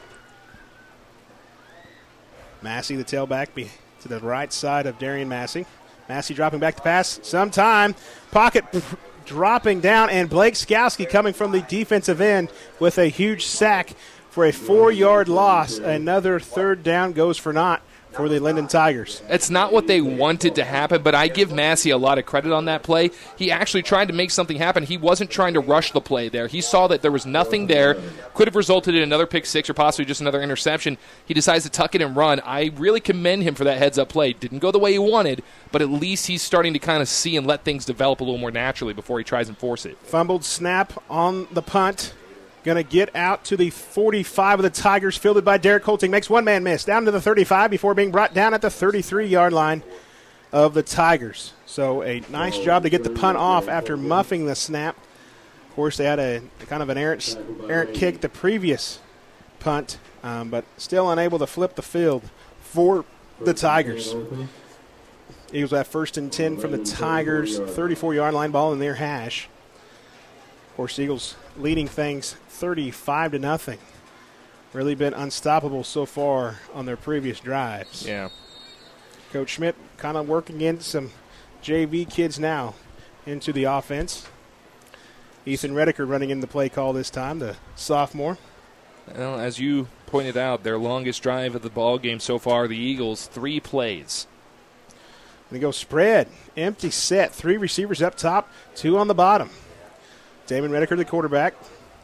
Massey, the tailback, to the right side of Darian Massey. Massey dropping back to pass sometime. Pocket dropping down, and Blake Skowski coming from the defensive end with a huge sack for a 4-yard loss. Another 3rd down goes for naught for the Linden Tigers. It's not what they wanted to happen, but I give Massey a lot of credit on that play. He actually tried to make something happen. He wasn't trying to rush the play there. He saw that there was nothing there. Could have resulted in another pick six or possibly just another interception. He decides to tuck it and run. I really commend him for that heads-up play. Didn't go the way he wanted, but at least he's starting to kind of see and let things develop a little more naturally before he tries and force it. Fumbled snap on the punt. Going to get out to the 45 of the Tigers, fielded by Derek Holting. Makes one man miss. Down to the 35 before being brought down at the 33-yard line of the Tigers. So a nice job to get the punt off after muffing the snap. Of course, they had a kind of an errant kick the previous punt, but still unable to flip the field for the Tigers. Eagles have 1st and 10 from the Tigers, 34-yard line, ball in their hash. Of course, Eagles leading things 35-0. Really been unstoppable so far on their previous drives. Yeah. Coach Schmidt kind of working in some JV kids now into the offense. Ethan Redeker running in the play call this time, the sophomore. Well, as you pointed out, their longest drive of the ball game so far, the Eagles, 3 plays. They go spread, empty set, 3 receivers up top, 2 on the bottom. Damon Redeker, the quarterback.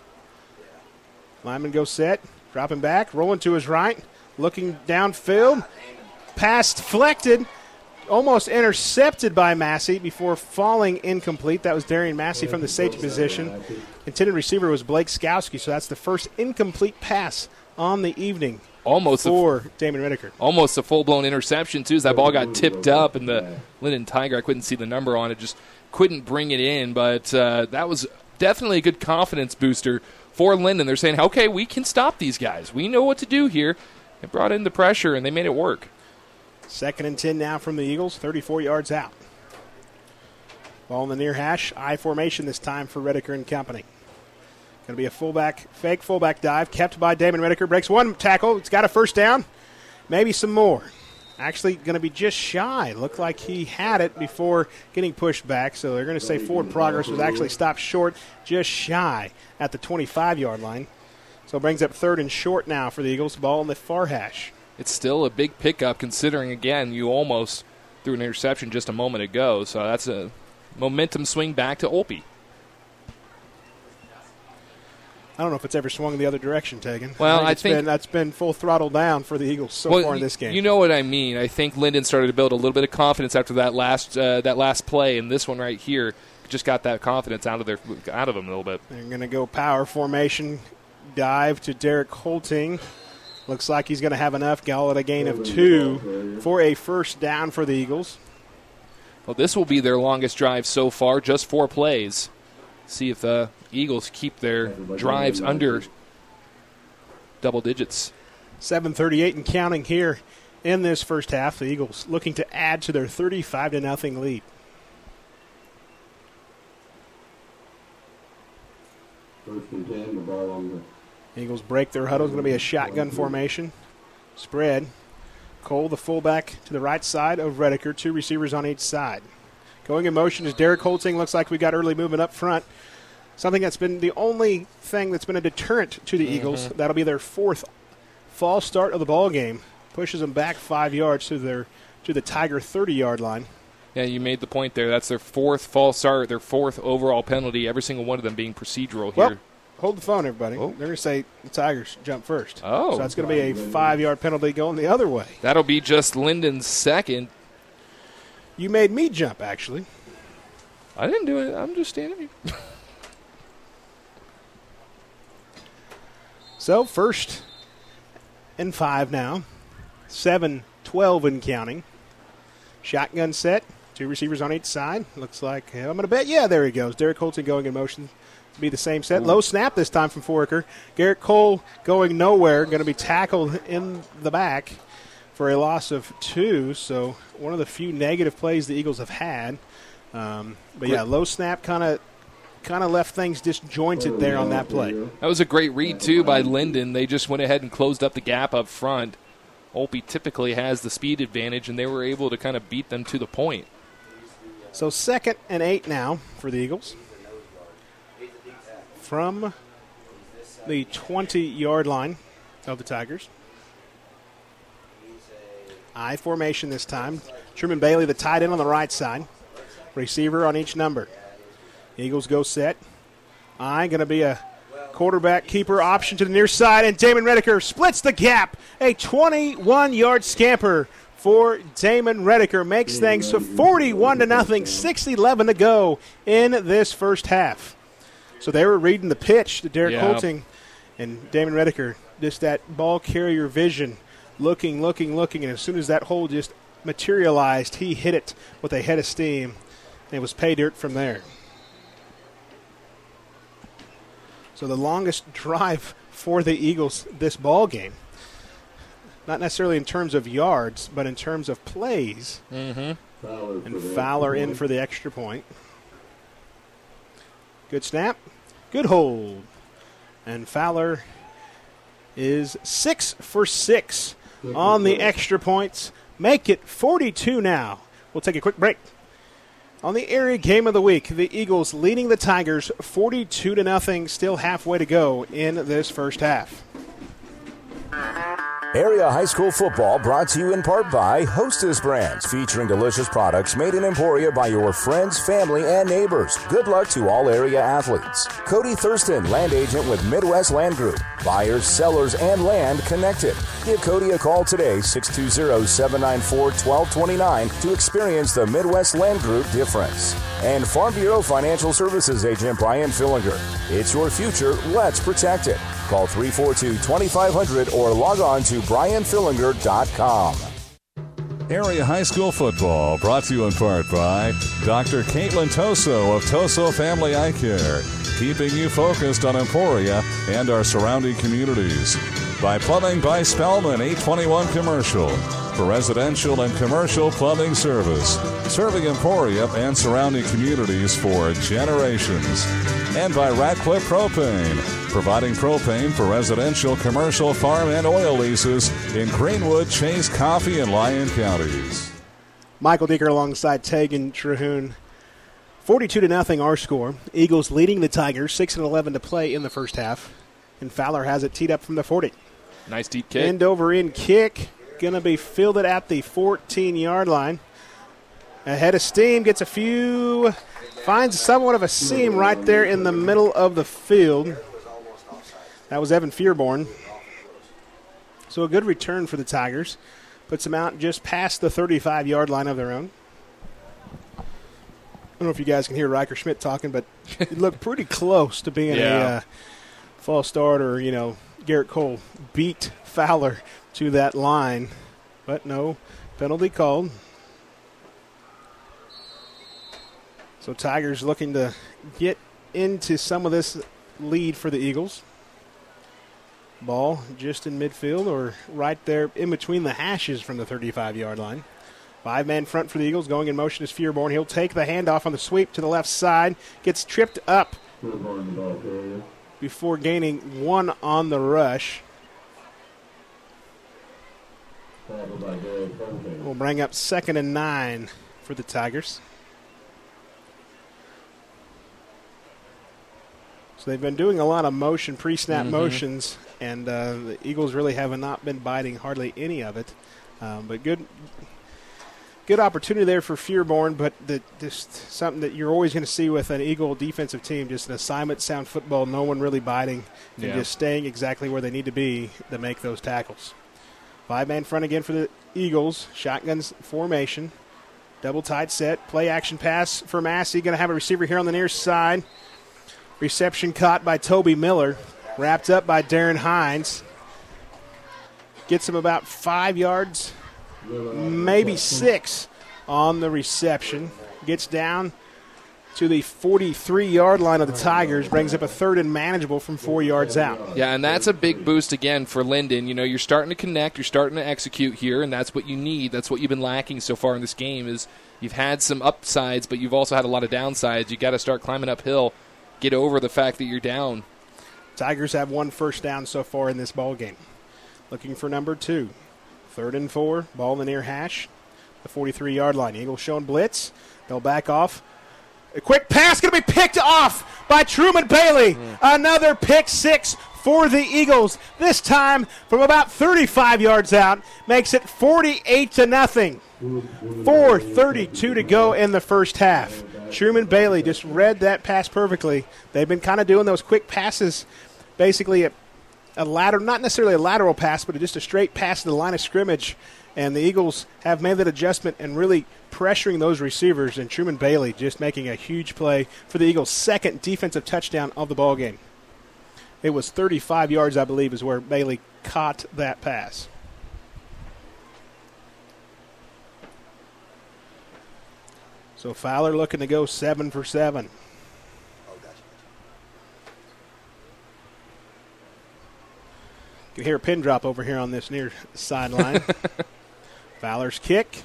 Lyman goes set, dropping back, rolling to his right, looking downfield. Pass deflected, almost intercepted by Massey before falling incomplete. That was Darian Massey from the safety position. Intended receiver was Blake Skowski, so that's the first incomplete pass on the evening for Damon Redeker. Almost a full-blown interception, too, as that ball got tipped up, and the Linden Tiger, I couldn't see the number on it, just couldn't bring it in, but that was definitely a good confidence booster for Linden. They're saying, okay, we can stop these guys. We know what to do here. They brought in the pressure, and they made it work. 2nd and 10 now from the Eagles, 34 yards out. Ball in the near hash, I formation this time for Redeker and company. Going to be a fake fullback dive, kept by Damon Redeker. Breaks one tackle. It's got a 1st down. Maybe some more. Actually going to be just shy. Looked like he had it before getting pushed back, so they're going to say forward progress was actually stopped short, just shy at the 25-yard line. So it brings up 3rd and short now for the Eagles. Ball in the far hash. It's still a big pickup considering, again, you almost threw an interception just a moment ago. So that's a momentum swing back to Olpe. I don't know if it's ever swung the other direction, Tegan. Well, I think that's been full throttle down for the Eagles so far in this game. You know what I mean. I think Linden started to build a little bit of confidence after that last play, and this one right here just got that confidence out of them a little bit. They're going to go power formation, dive to Derek Holting. Looks like he's going to have enough. Gall at a gain of 2 for a first down for the Eagles. Well, this will be their longest drive so far, just 4 plays. See if the Eagles keep their drives under double digits. 7:38 and counting here in this first half. The Eagles looking to add to their 35-0 lead. First and 10, the ball on the Eagles break their huddle. It's going to be a shotgun formation. Spread. Cole, the fullback, to the right side of Redeker. 2 receivers on each side. Going in motion is Derek Holting. Looks like we got early movement up front. Something that's been the only thing that's been a deterrent to the Eagles. That'll be their 4th false start of the ball game. Pushes them back 5 yards to the Tiger 30-yard line. Yeah, you made the point there. That's their 4th false start, their 4th overall penalty, every single one of them being procedural here. Well, hold the phone, everybody. Oh. They're going to say the Tigers jump first. Oh. So that's going to be a 5-yard penalty going the other way. That'll be just Linden's 2nd. You made me jump, actually. I didn't do it. I'm just standing here. So 1st and 5 now. 7-12 and counting. Shotgun set. 2 receivers on each side. Looks like, I'm going to bet, there he goes. Derek Holton going in motion to be the same set. Low snap this time from Foraker. Garrett Cole going nowhere. Going to be tackled in the back for a loss of 2. So one of the few negative plays the Eagles have had. Low snap kind of left things disjointed there on that play. That was a great read, too, by Linden. They just went ahead and closed up the gap up front. Olpe typically has the speed advantage, and they were able to kind of beat them to the point. So 2nd and 8 now for the Eagles. From the 20-yard line of the Tigers. I formation this time. Truman Bailey, the tight end on the right side. Receiver on each number. Eagles go set. Going to be a quarterback keeper option to the near side, and Damon Redeker splits the gap. A 21-yard scamper for Damon Redeker makes things 41-0, 6:11 to go in this first half. So they were reading the pitch to Derek Holting, and Damon Redeker, just that ball carrier vision, looking, and as soon as that hole just materialized, he hit it with a head of steam. It was pay dirt from there. So the longest drive for the Eagles this ball game, not necessarily in terms of yards, but in terms of plays. Mm-hmm. And Fowler in for the extra point. Good snap. Good hold. And Fowler is 6 for 6 on the extra points. Make it 42 now. We'll take a quick break. On the area game of the week, the Eagles leading the Tigers 42-0, still halfway to go in this first half. Area High School Football brought to you in part by Hostess Brands, featuring delicious products made in Emporia by your friends, family, and neighbors. Good luck to all area athletes. Cody Thurston, land agent with Midwest Land Group. Buyers, sellers, and land connected. Give Cody a call today, 620-794-1229, to experience the Midwest Land Group difference. And Farm Bureau Financial Services agent Brian Fillinger. It's your future. Let's protect it. Call 342-2500 or log on to brianfillinger.com. Area High School Football brought to you in part by Dr. Caitlin Toso of Toso Family Eye Care, keeping you focused on Emporia and our surrounding communities. By Plumbing by Spellman, 821 Commercial, for residential and commercial plumbing service, serving Emporia and surrounding communities for generations. And by Ratcliffe Propane, providing propane for residential, commercial, farm, and oil leases in Greenwood, Chase, Coffee, and Lyon counties. Michael Deeker alongside Tegan Trahoon. 42-0 our score. Eagles leading the Tigers, 6-11 to play in the first half. And Fowler has it teed up from the 40. Nice deep kick. End over in kick. Going to be fielded at the 14-yard line. Ahead of steam, gets a few, finds somewhat of a seam right there in the middle of the field. That was Evan Fearborn. So a good return for the Tigers. Puts them out just past the 35-yard line of their own. I don't know if you guys can hear Riker Schmidt talking, but it looked pretty close to being a false start, or, Garrett Cole beat Fowler to that line, but no penalty called. So Tigers looking to get into some of this lead for the Eagles. Ball just in midfield, or right there in between the hashes from the 35-yard line. 5-man front for the Eagles. Going in motion is Fearborn. He'll take the handoff on the sweep to the left side. Gets tripped up before gaining one on the rush. We'll bring up 2nd and 9 for the Tigers. So they've been doing a lot of motion, pre-snap motions, and the Eagles really have not been biting hardly any of it. But good opportunity there for Fearborn, but just something that you're always going to see with an Eagle defensive team, just an assignment sound football, no one really biting, and just staying exactly where they need to be to make those tackles. 5-man front again for the Eagles. Shotguns formation. Double tight set. Play action pass for Massey. Going to have a receiver here on the near side. Reception caught by Toby Miller. Wrapped up by Darren Hines. Gets him about 5 yards, maybe 6 on the reception. Gets down to the 43-yard line of the Tigers, brings up a 3rd and manageable from 4 yards out. Yeah, and that's a big boost again for Linden. You're starting to connect, you're starting to execute here, and that's what you need. That's what you've been lacking so far in this game is you've had some upsides, but you've also had a lot of downsides. You've got to start climbing uphill, get over the fact that you're down. Tigers have 1 first down so far in this ball game. Looking for number 2. 3rd and 4, ball in the near hash, the 43-yard line. Eagles showing blitz. They'll back off. A quick pass going to be picked off by Truman Bailey. Another pick 6 for the Eagles. This time from about 35 yards out. Makes it 48-0. 4:32 to go in the first half. Truman Bailey just read that pass perfectly. They've been kind of doing those quick passes, basically a lateral, not necessarily a lateral pass, but just a straight pass to the line of scrimmage. And the Eagles have made that adjustment and really pressuring those receivers, and Truman Bailey just making a huge play for the Eagles' 2nd defensive touchdown of the ballgame. It was 35 yards, I believe, is where Bailey caught that pass. So Fowler looking to go 7 for 7. You can hear a pin drop over here on this near sideline. Fowler's kick.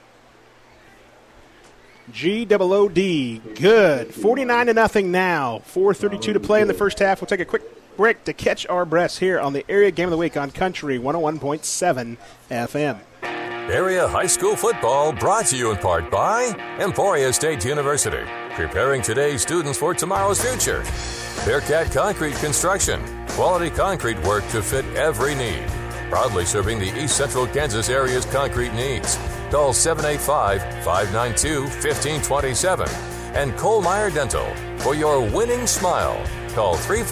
G-O-O-D. Good. 49-0 now. 4:32 to play in the first half. We'll take a quick break to catch our breaths here on the Area Game of the Week on Country 101.7 FM. Area High School Football brought to you in part by Emporia State University, preparing today's students for tomorrow's future. Bearcat Concrete Construction, quality concrete work to fit every need. Proudly serving the East Central Kansas area's concrete needs. Call 785-592-1527. And Colemeyer Dental, for your winning smile. Call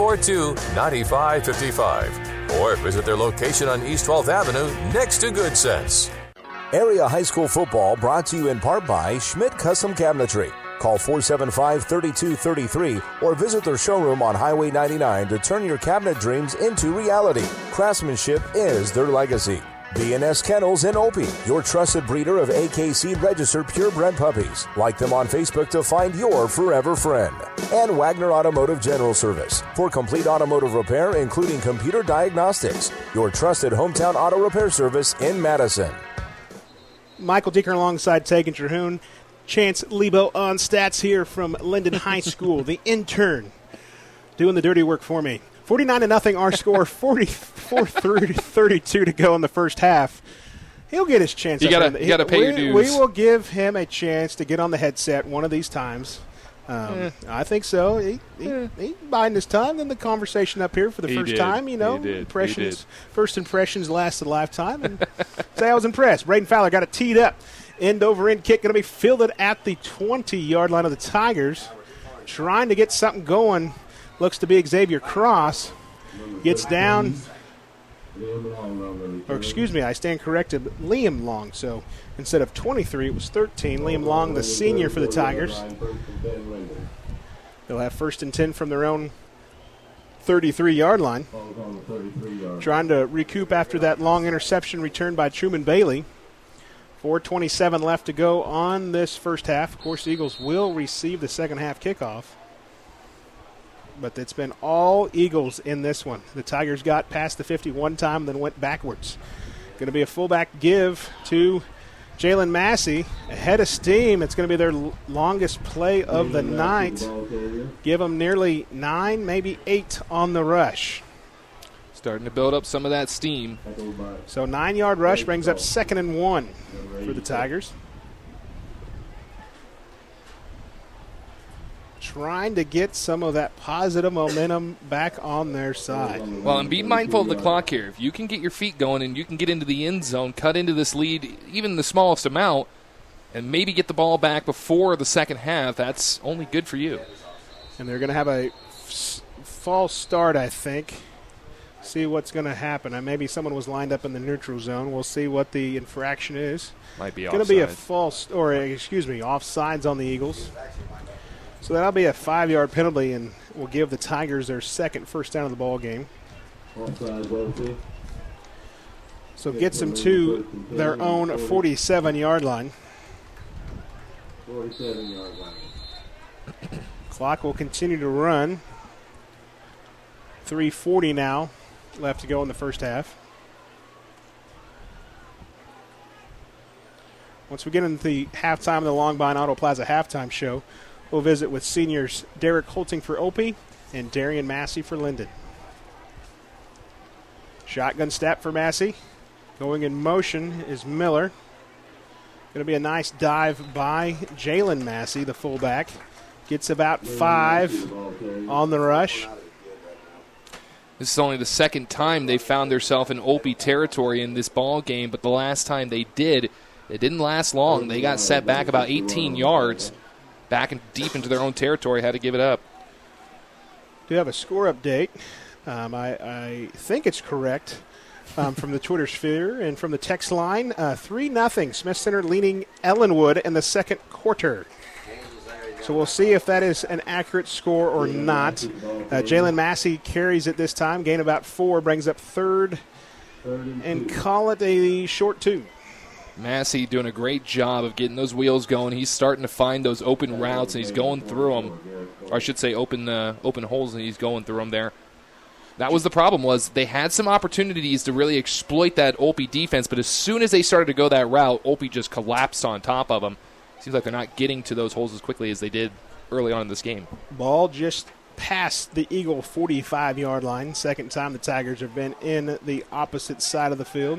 342-9555. Or visit their location on East 12th Avenue next to Good Sense. Area High School Football brought to you in part by Schmidt Custom Cabinetry. Call 475-3233 or visit their showroom on Highway 99 to turn your cabinet dreams into reality. Craftsmanship is their legacy. B&S Kennels in Opie, your trusted breeder of AKC registered purebred puppies. Like them on Facebook to find your forever friend. And Wagner Automotive General Service for complete automotive repair, including computer diagnostics. Your trusted hometown auto repair service in Madison. Michael Deeker alongside Tegan Terhune. Chance Lebo on stats here from Linden High School, the intern, doing the dirty work for me. 49-0 our score, 44-32 to go in the first half. He'll get his chance. You got to pay your dues. We will give him a chance to get on the headset one of these times. I think so. He biding his time in the conversation up here for the first time. You know, first impressions last a lifetime. And say I was impressed. Braden Fowler got it teed up. End over end kick going to be fielded at the 20-yard line of the Tigers. Trying to get something going. Looks to be Xavier Cross. Gets down. Or excuse me, I stand corrected. Liam Long. So instead of 23, it was 13. Liam Long, the senior for the Tigers. They'll have 1st and 10 from their own 33-yard line. Trying to recoup after that long interception returned by Truman Bailey. 4:27 left to go on this first half. Of course, the Eagles will receive the second half kickoff. But it's been all Eagles in this one. The Tigers got past the 50 one time, then went backwards. Going to be a fullback give to Jalen Massey. Ahead of steam. It's going to be their longest play of the night. Give them nearly 9, maybe 8 on the rush. Starting to build up some of that steam. So 9-yard rush brings up 2nd and 1 for the Tigers. Trying to get some of that positive momentum back on their side. Well, and be mindful of the clock here. If you can get your feet going and you can get into the end zone, cut into this lead, even the smallest amount, and maybe get the ball back before the second half, that's only good for you. And they're going to have a false start, I think. See what's going to happen. Maybe someone was lined up in the neutral zone. We'll see what the infraction is. Might be offside. Going to be a offsides on the Eagles. So that'll be a 5-yard penalty, and will give the Tigers their second first down of the ball game. So gets them to their own 47-yard line. 47-yard line. Clock will continue to run. 3:40 now left to go in the first half. Once we get into the halftime of the Longvine Auto Plaza halftime show, we'll visit with seniors Derek Holting for Opie and Darian Massey for Linden. Shotgun snap for Massey. Going in motion is Miller. Going to be a nice dive by Jalen Massey, the fullback. Gets about 5 on the rush. This is only the second time they found themselves in Opie territory in this ball game, but the last time they did, it didn't last long. They got set back about 18 yards, back and deep into their own territory, had to give it up. Do have a score update. I think it's correct from the Twitter sphere and from the text line. 3-0, Smith Center leading Ellenwood in the second quarter. So we'll see if that is an accurate score or not. Jalen Massey carries it this time. Gain about 4, brings up 3rd, and call it a short 2. Massey doing a great job of getting those wheels going. He's starting to find those open routes, and he's going through them. Or I should say open holes, and he's going through them there. That was the problem, was they had some opportunities to really exploit that Opie defense, but as soon as they started to go that route, Opie just collapsed on top of them. Seems like they're not getting to those holes as quickly as they did early on in this game. Ball just past the Eagle 45-yard line. Second time the Tigers have been in the opposite side of the field.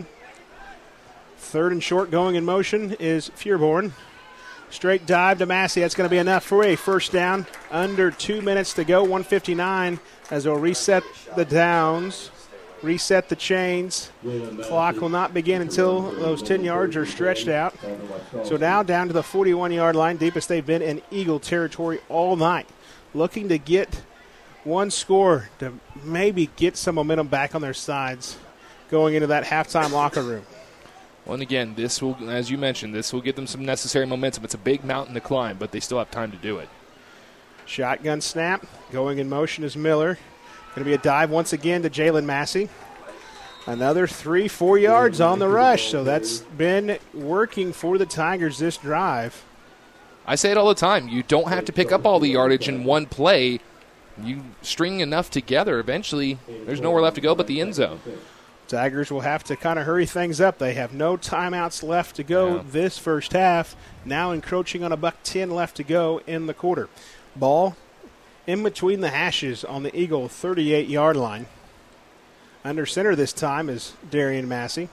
3rd and short going in motion is Feuerborn. Straight dive to Massey. That's going to be enough for a first down. Under 2 minutes to go, 1:59, as they'll reset the downs, reset the chains. Clock will not begin until those 10 yards are stretched out. So now down to the 41-yard line, deepest they've been in Eagle territory all night. Looking to get one score to maybe get some momentum back on their sides going into that halftime locker room. Well, and again, this will, as you mentioned, this will get them some necessary momentum. It's a big mountain to climb, but they still have time to do it. Shotgun snap. Going in motion is Miller. Going to be a dive once again to Jalen Massey. Another 3-4 yards on the rush. So that's been working for the Tigers this drive. I say it all the time. You don't have to pick up all the yardage in one play. You string enough together. Eventually, there's nowhere left to go but the end zone. Tigers will have to kind of hurry things up. They have no timeouts left to go this first half. Now encroaching on $1:10 left to go in the quarter. Ball in between the hashes on the Eagle 38-yard line. Under center this time is Darian Massey.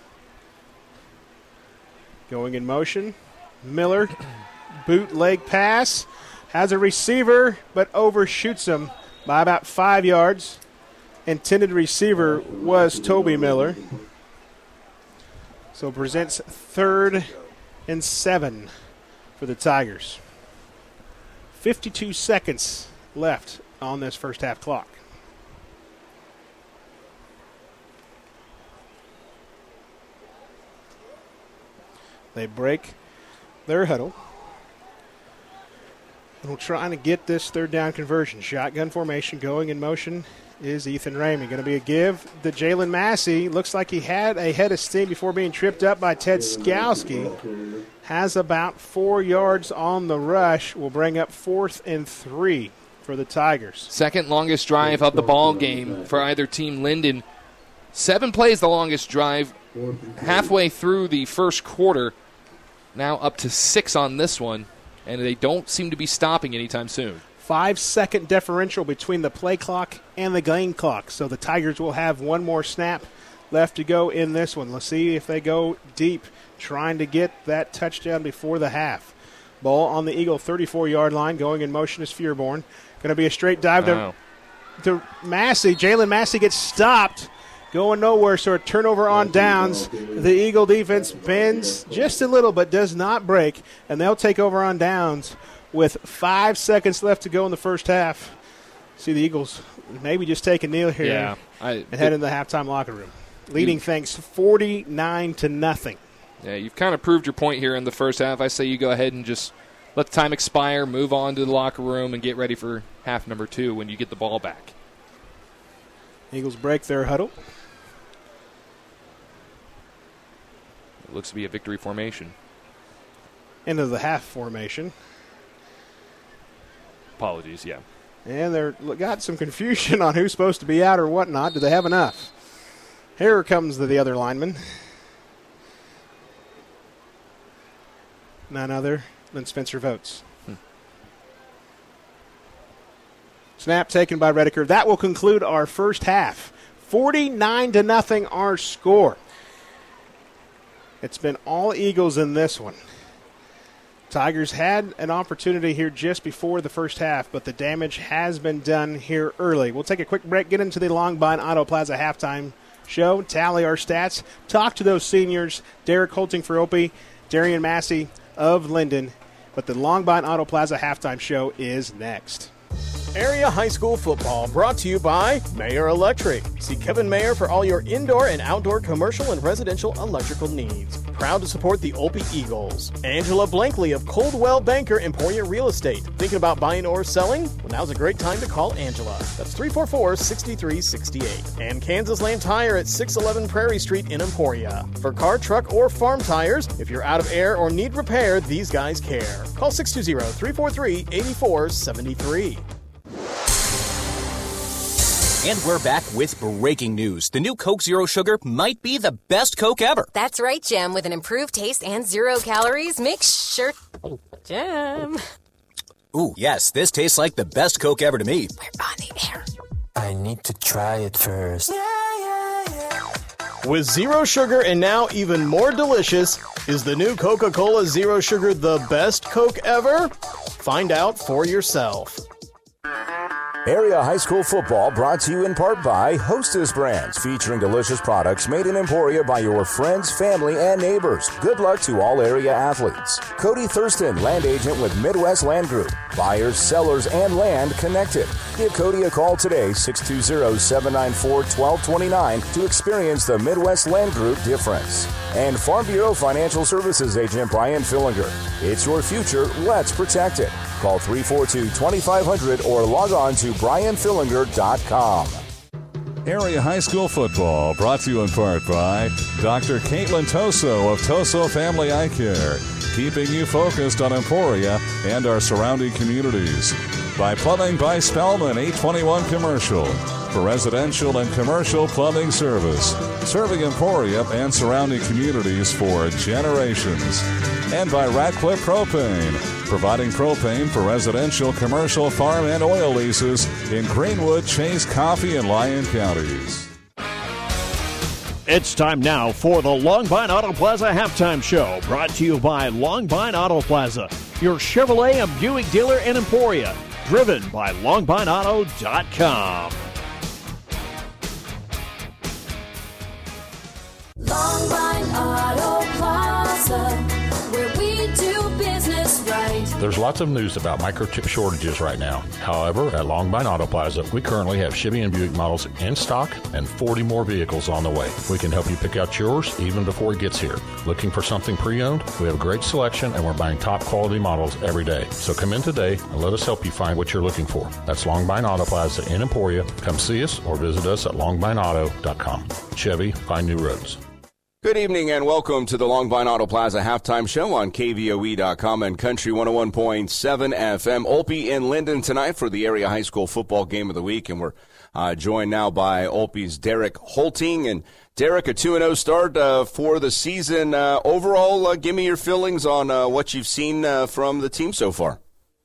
Going in motion. Miller, bootleg pass. has a receiver but overshoots him by about 5 yards. Intended receiver was Toby Miller. So presents 3rd and 7 for the Tigers. 52 seconds left on this first half clock. They break their huddle. And we're trying to get this 3rd down conversion. Shotgun formation going in motion is Ethan Ramey. Going to be a give to Jalen Massey. Looks like he had a head of steam before being tripped up by Ted Skowski. Has about 4 yards on the rush. Will bring up 4th and 3 for the Tigers. Second longest drive of the ball game for either team. Linden, 7 plays the longest drive. Halfway through the first quarter, now up to 6 on this one, and they don't seem to be stopping anytime soon. 5-second differential between the play clock and the game clock. So the Tigers will have one more snap left to go in this one. Let's see if they go deep, trying to get that touchdown before the half. Ball on the Eagle 34-yard line. Going in motion is Fearborn. Going to be a straight dive to Massey. Jalen Massey gets stopped. Going nowhere, so a turnover on downs. The Eagle defense bends just a little but does not break, and they'll take over on downs with 5 seconds left to go in the first half. See the Eagles maybe just take a kneel here and head in the halftime locker room. Leading things 49-0. Yeah, you've kind of proved your point here in the first half. I say you go ahead and just let the time expire, move on to the locker room, and get ready for half number 2 when you get the ball back. Eagles break their huddle. It looks to be a victory formation. Into the half formation. Apologies, yeah. And they're got some confusion on who's supposed to be out or whatnot. Do they have enough? Here comes the other lineman. None other than Spencer Votes. Snap taken by Redeker. That will conclude our first half. 49-0 our score. It's been all Eagles in this one. Tigers had an opportunity here just before the first half, but the damage has been done here early. We'll take a quick break, get into the Longbine Auto Plaza halftime show, tally our stats, talk to those seniors, Derek Holting for Opie, Darian Massey of Linden. But the Longbine Auto Plaza halftime show is next. Area High School football brought to you by Mayer Electric. See Kevin Mayer for all your indoor and outdoor commercial and residential electrical needs. Proud to support the Opie Eagles. Angela Blankley of Coldwell Banker Emporia Real Estate. Thinking about buying or selling? Well, now's a great time to call Angela. That's 344-6368. And Kansas Land Tire at 611 Prairie Street in Emporia. For car, truck, or farm tires, if you're out of air or need repair, these guys care. Call 620-343-8473. And we're back with breaking news. The new Coke Zero Sugar might be the best Coke ever. That's right, Jim. With an improved taste and 0 calories, make sure... Jim. Ooh, yes, this tastes like the best Coke ever to me. We're on the air. I need to try it first. With zero sugar and now even more delicious, is the new Coca-Cola Zero Sugar the best Coke ever? Find out for yourself. Area High School football brought to you in part by Hostess Brands, featuring delicious products made in Emporia by your friends, family, and neighbors. Good luck to all area athletes. Cody Thurston, land agent with Midwest Land Group. Buyers, sellers, and land connected. Give Cody a call today, 620-794-1229, to experience the Midwest Land Group difference. And Farm Bureau Financial Services agent Brian Fillinger. It's your future. Let's protect it. Call 342-2500 or log on to brianfillinger.com. Area High School football brought to you in part by Dr. Caitlin Toso of Toso Family Eye Care, keeping you focused on Emporia and our surrounding communities. By Plumbing by Spellman, 821 Commercial, for residential and commercial plumbing service, serving Emporia and surrounding communities for generations. And by Ratcliffe Propane, providing propane for residential, commercial, farm, and oil leases in Greenwood, Chase, Coffee, and Lyon counties. It's time now for the Longbine Auto Plaza Halftime Show, brought to you by Longbine Auto Plaza, your Chevrolet and Buick dealer in Emporia, driven by LongbineAuto.com. Longbine Auto Plaza, where we do business right. There's lots of news about microchip shortages right now. However, at Longbine Auto Plaza, we currently have Chevy and Buick models in stock and 40 more vehicles on the way. We can help you pick out yours even before it gets here. Looking for something pre-owned? We have a great selection and we're buying top quality models every day. So come in today and let us help you find what you're looking for. That's Longbine Auto Plaza in Emporia. Come see us or visit us at longbineauto.com. Chevy, find new roads. Good evening and welcome to the Longbine Auto Plaza Halftime Show on KVOE.com and Country 101.7 FM. Olpe in Linden tonight for the area high school football game of the week, and we're joined now by Olpe's Derek Holting. And Derek, a 2-0 start for the season. Overall, give me your feelings on what you've seen from the team so far.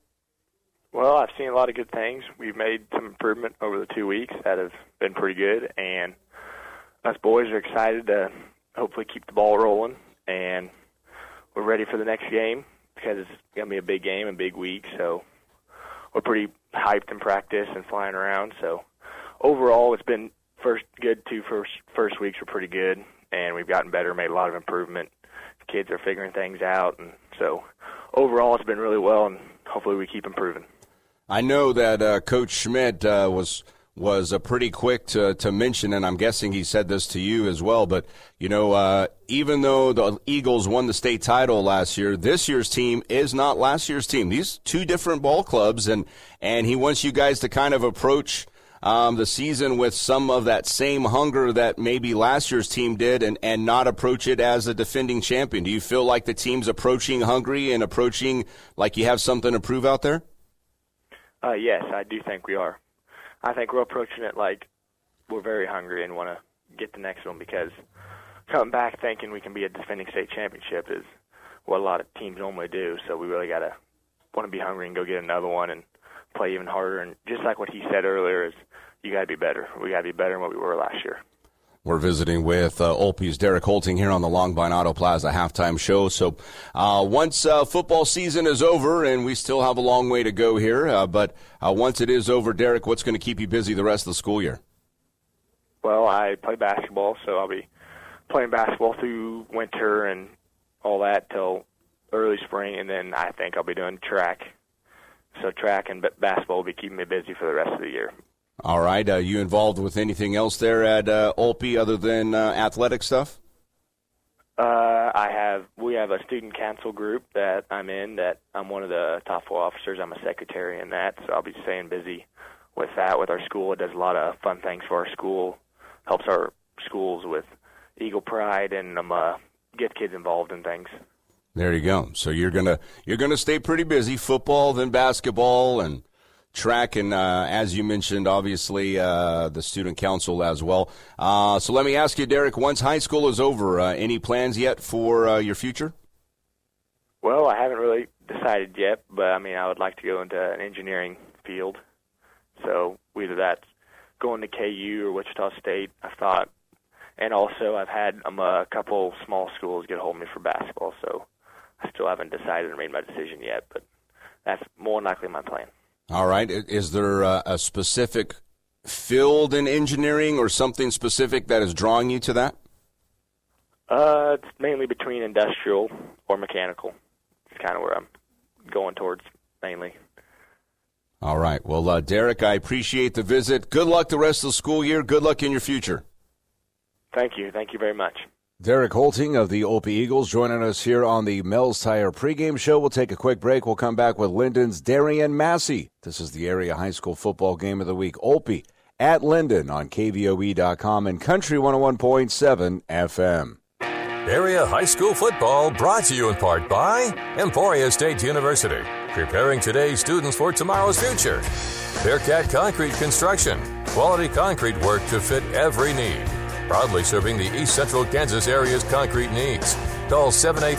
Well, I've seen a lot of good things. We've made some improvement over the 2 weeks that have been pretty good, and us boys are excited to hopefully keep the ball rolling, and we're ready for the next game because it's going to be a big game and big week, so we're pretty hyped in practice and flying around. So overall, it's been first weeks were pretty good, and we've gotten better, made a lot of improvement. Kids are figuring things out, and so overall it's been really well, and hopefully we keep improving. I know that Coach Schmidt was pretty quick to mention, and I'm guessing he said this to you as well, but, you know, even though the Eagles won the state title last year, this year's team is not last year's team. These two different ball clubs, and he wants you guys to kind of approach the season with some of that same hunger that maybe last year's team did and not approach it as a defending champion. Do you feel like the team's approaching hungry and approaching like you have something to prove out there? Yes, I do think we are. I think we're approaching it like we're very hungry and want to get the next one, because coming back thinking we can be a defending state championship is what a lot of teams normally do. So we really got to want to be hungry and go get another one and play even harder. And just like what he said earlier is you got to be better. We got to be better than what we were last year. We're visiting with Olpe's Derek Holting here on the Longbine Auto Plaza halftime show. So once football season is over, and we still have a long way to go here, but once it is over, Derek, what's going to keep you busy the rest of the school year? Well, I play basketball, so I'll be playing basketball through winter and all that till early spring, and then I think I'll be doing track. So track and basketball will be keeping me busy for the rest of the year. All right. You involved with anything else there at Olpe other than athletic stuff? We have a student council group that I'm in, that I'm one of the top 4 officers. I'm a secretary in that, so I'll be staying busy with that, with our school. It does a lot of fun things for our school, helps our schools with Eagle Pride, and get kids involved in things. There you go. So you're gonna stay pretty busy, football, then basketball, and track, and as you mentioned, obviously the student council as well. So let me ask you, Derek, once high school is over, any plans yet for your future? Well, I haven't really decided yet, but I mean, I would like to go into an engineering field. So whether that's going to KU or Wichita State, I've thought, and also I've had a couple small schools get a hold of me for basketball. So I still haven't decided or made my decision yet, but that's more than likely my plan. All right. Is there a specific field in engineering or something specific that is drawing you to that? It's mainly between industrial or mechanical. It's kind of where I'm going towards mainly. All right. Well, Derek, I appreciate the visit. Good luck the rest of the school year. Good luck in your future. Thank you. Thank you very much. Derek Holting of the Olpe Eagles joining us here on the Mel's Tire pregame show. We'll take a quick break. We'll come back with Linden's Darian Massey. This is the area high school football game of the week. Olpe at Linden on KVOE.com and Country 101.7 FM. Area high school football brought to you in part by Emporia State University, preparing today's students for tomorrow's future. Bearcat Concrete Construction, quality concrete work to fit every need. Proudly serving the East Central Kansas area's concrete needs. Call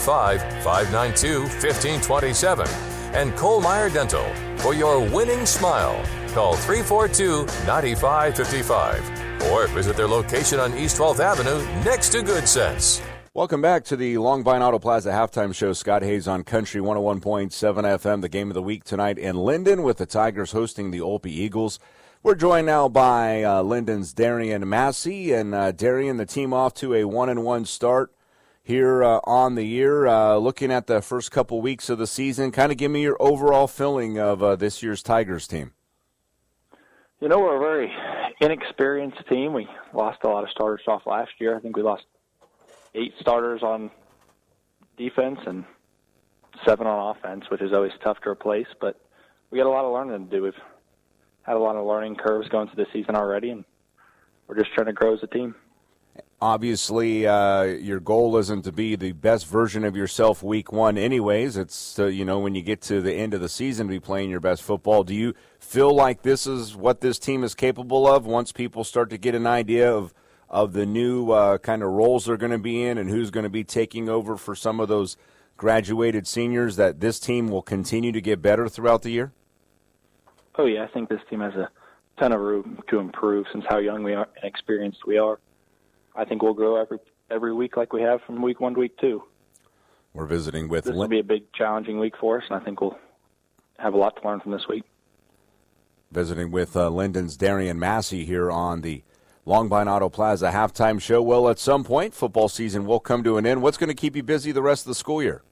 785-592-1527. And Colemeyer Dental, for your winning smile. Call 342-9555. Or visit their location on East 12th Avenue next to Good Sense. Welcome back to the Long Vine Auto Plaza halftime show. Scott Hayes on Country 101.7 FM. The game of the week tonight in Linden with the Tigers hosting the Olpe Eagles. We're joined now by Linden's Darian Massey. And Darian, the team off to a 1-1 start here on the year. Looking at the first couple weeks of the season, kind of give me your overall feeling of this year's Tigers team. You know, we're a very inexperienced team. We lost a lot of starters off last year. I think we lost 8 starters on defense and 7 on offense, which is always tough to replace. But we got a lot of learning to do. We've had a lot of learning curves going through the season already, and we're just trying to grow as a team. Obviously, your goal isn't to be the best version of yourself week 1 anyways. It's, when you get to the end of the season, to be playing your best football. Do you feel like this is what this team is capable of once people start to get an idea of the new kind of roles they're going to be in and who's going to be taking over for some of those graduated seniors, that this team will continue to get better throughout the year? Oh, yeah, I think this team has a ton of room to improve since how young we are and experienced we are. I think we'll grow every week like we have from week 1 to week 2. We're visiting with... This will be a big, challenging week for us, and I think we'll have a lot to learn from this week. Visiting with Linden's Darian Massey here on the Long Vine Auto Plaza halftime show. Well, at some point, football season will come to an end. What's going to keep you busy the rest of the school year?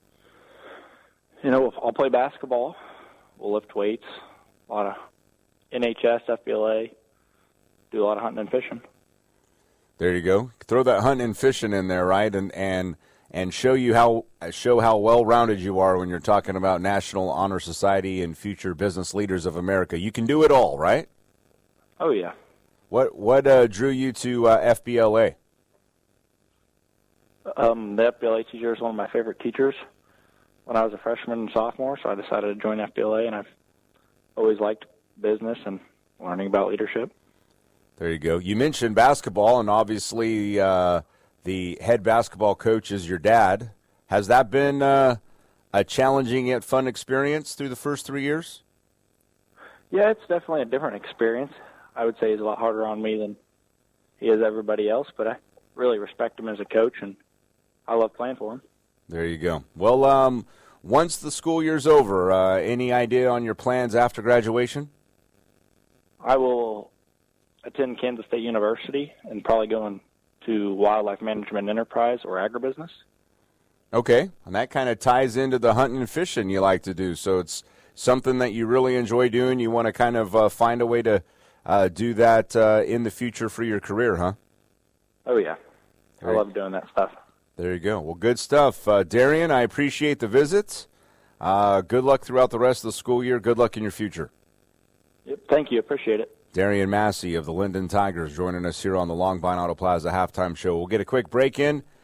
I'll play basketball. We'll lift weights. A lot of NHS, FBLA. Do a lot of hunting and fishing. There you go. Throw that hunting and fishing in there, right? And show how well-rounded you are when you're talking about National Honor Society and future business leaders of America. You can do it all, right? Oh, yeah. What drew you to FBLA? The FBLA teacher is one of my favorite teachers when I was a freshman and sophomore, so I decided to join FBLA, and I've always liked business and learning about leadership. There you go. You mentioned basketball, and obviously the head basketball coach is your dad. Has that been a challenging yet fun experience through the first 3 years? Yeah, it's definitely a different experience. I would say he's a lot harder on me than he is everybody else, but I really respect him as a coach, and I love playing for him. There you go. Well, once the school year's over, any idea on your plans after graduation? I will attend Kansas State University and probably go into wildlife management enterprise or agribusiness. Okay, and that kind of ties into the hunting and fishing you like to do. So it's something that you really enjoy doing. You want to kind of find a way to do that in the future for your career, huh? Oh, yeah. I love doing that stuff. There you go. Well, good stuff. Darian, I appreciate the visits. Good luck throughout the rest of the school year. Good luck in your future. Yep, thank you. Appreciate it. Darian Massey of the Linden Tigers joining us here on the Long Vine Auto Plaza halftime show. We'll get a quick break in.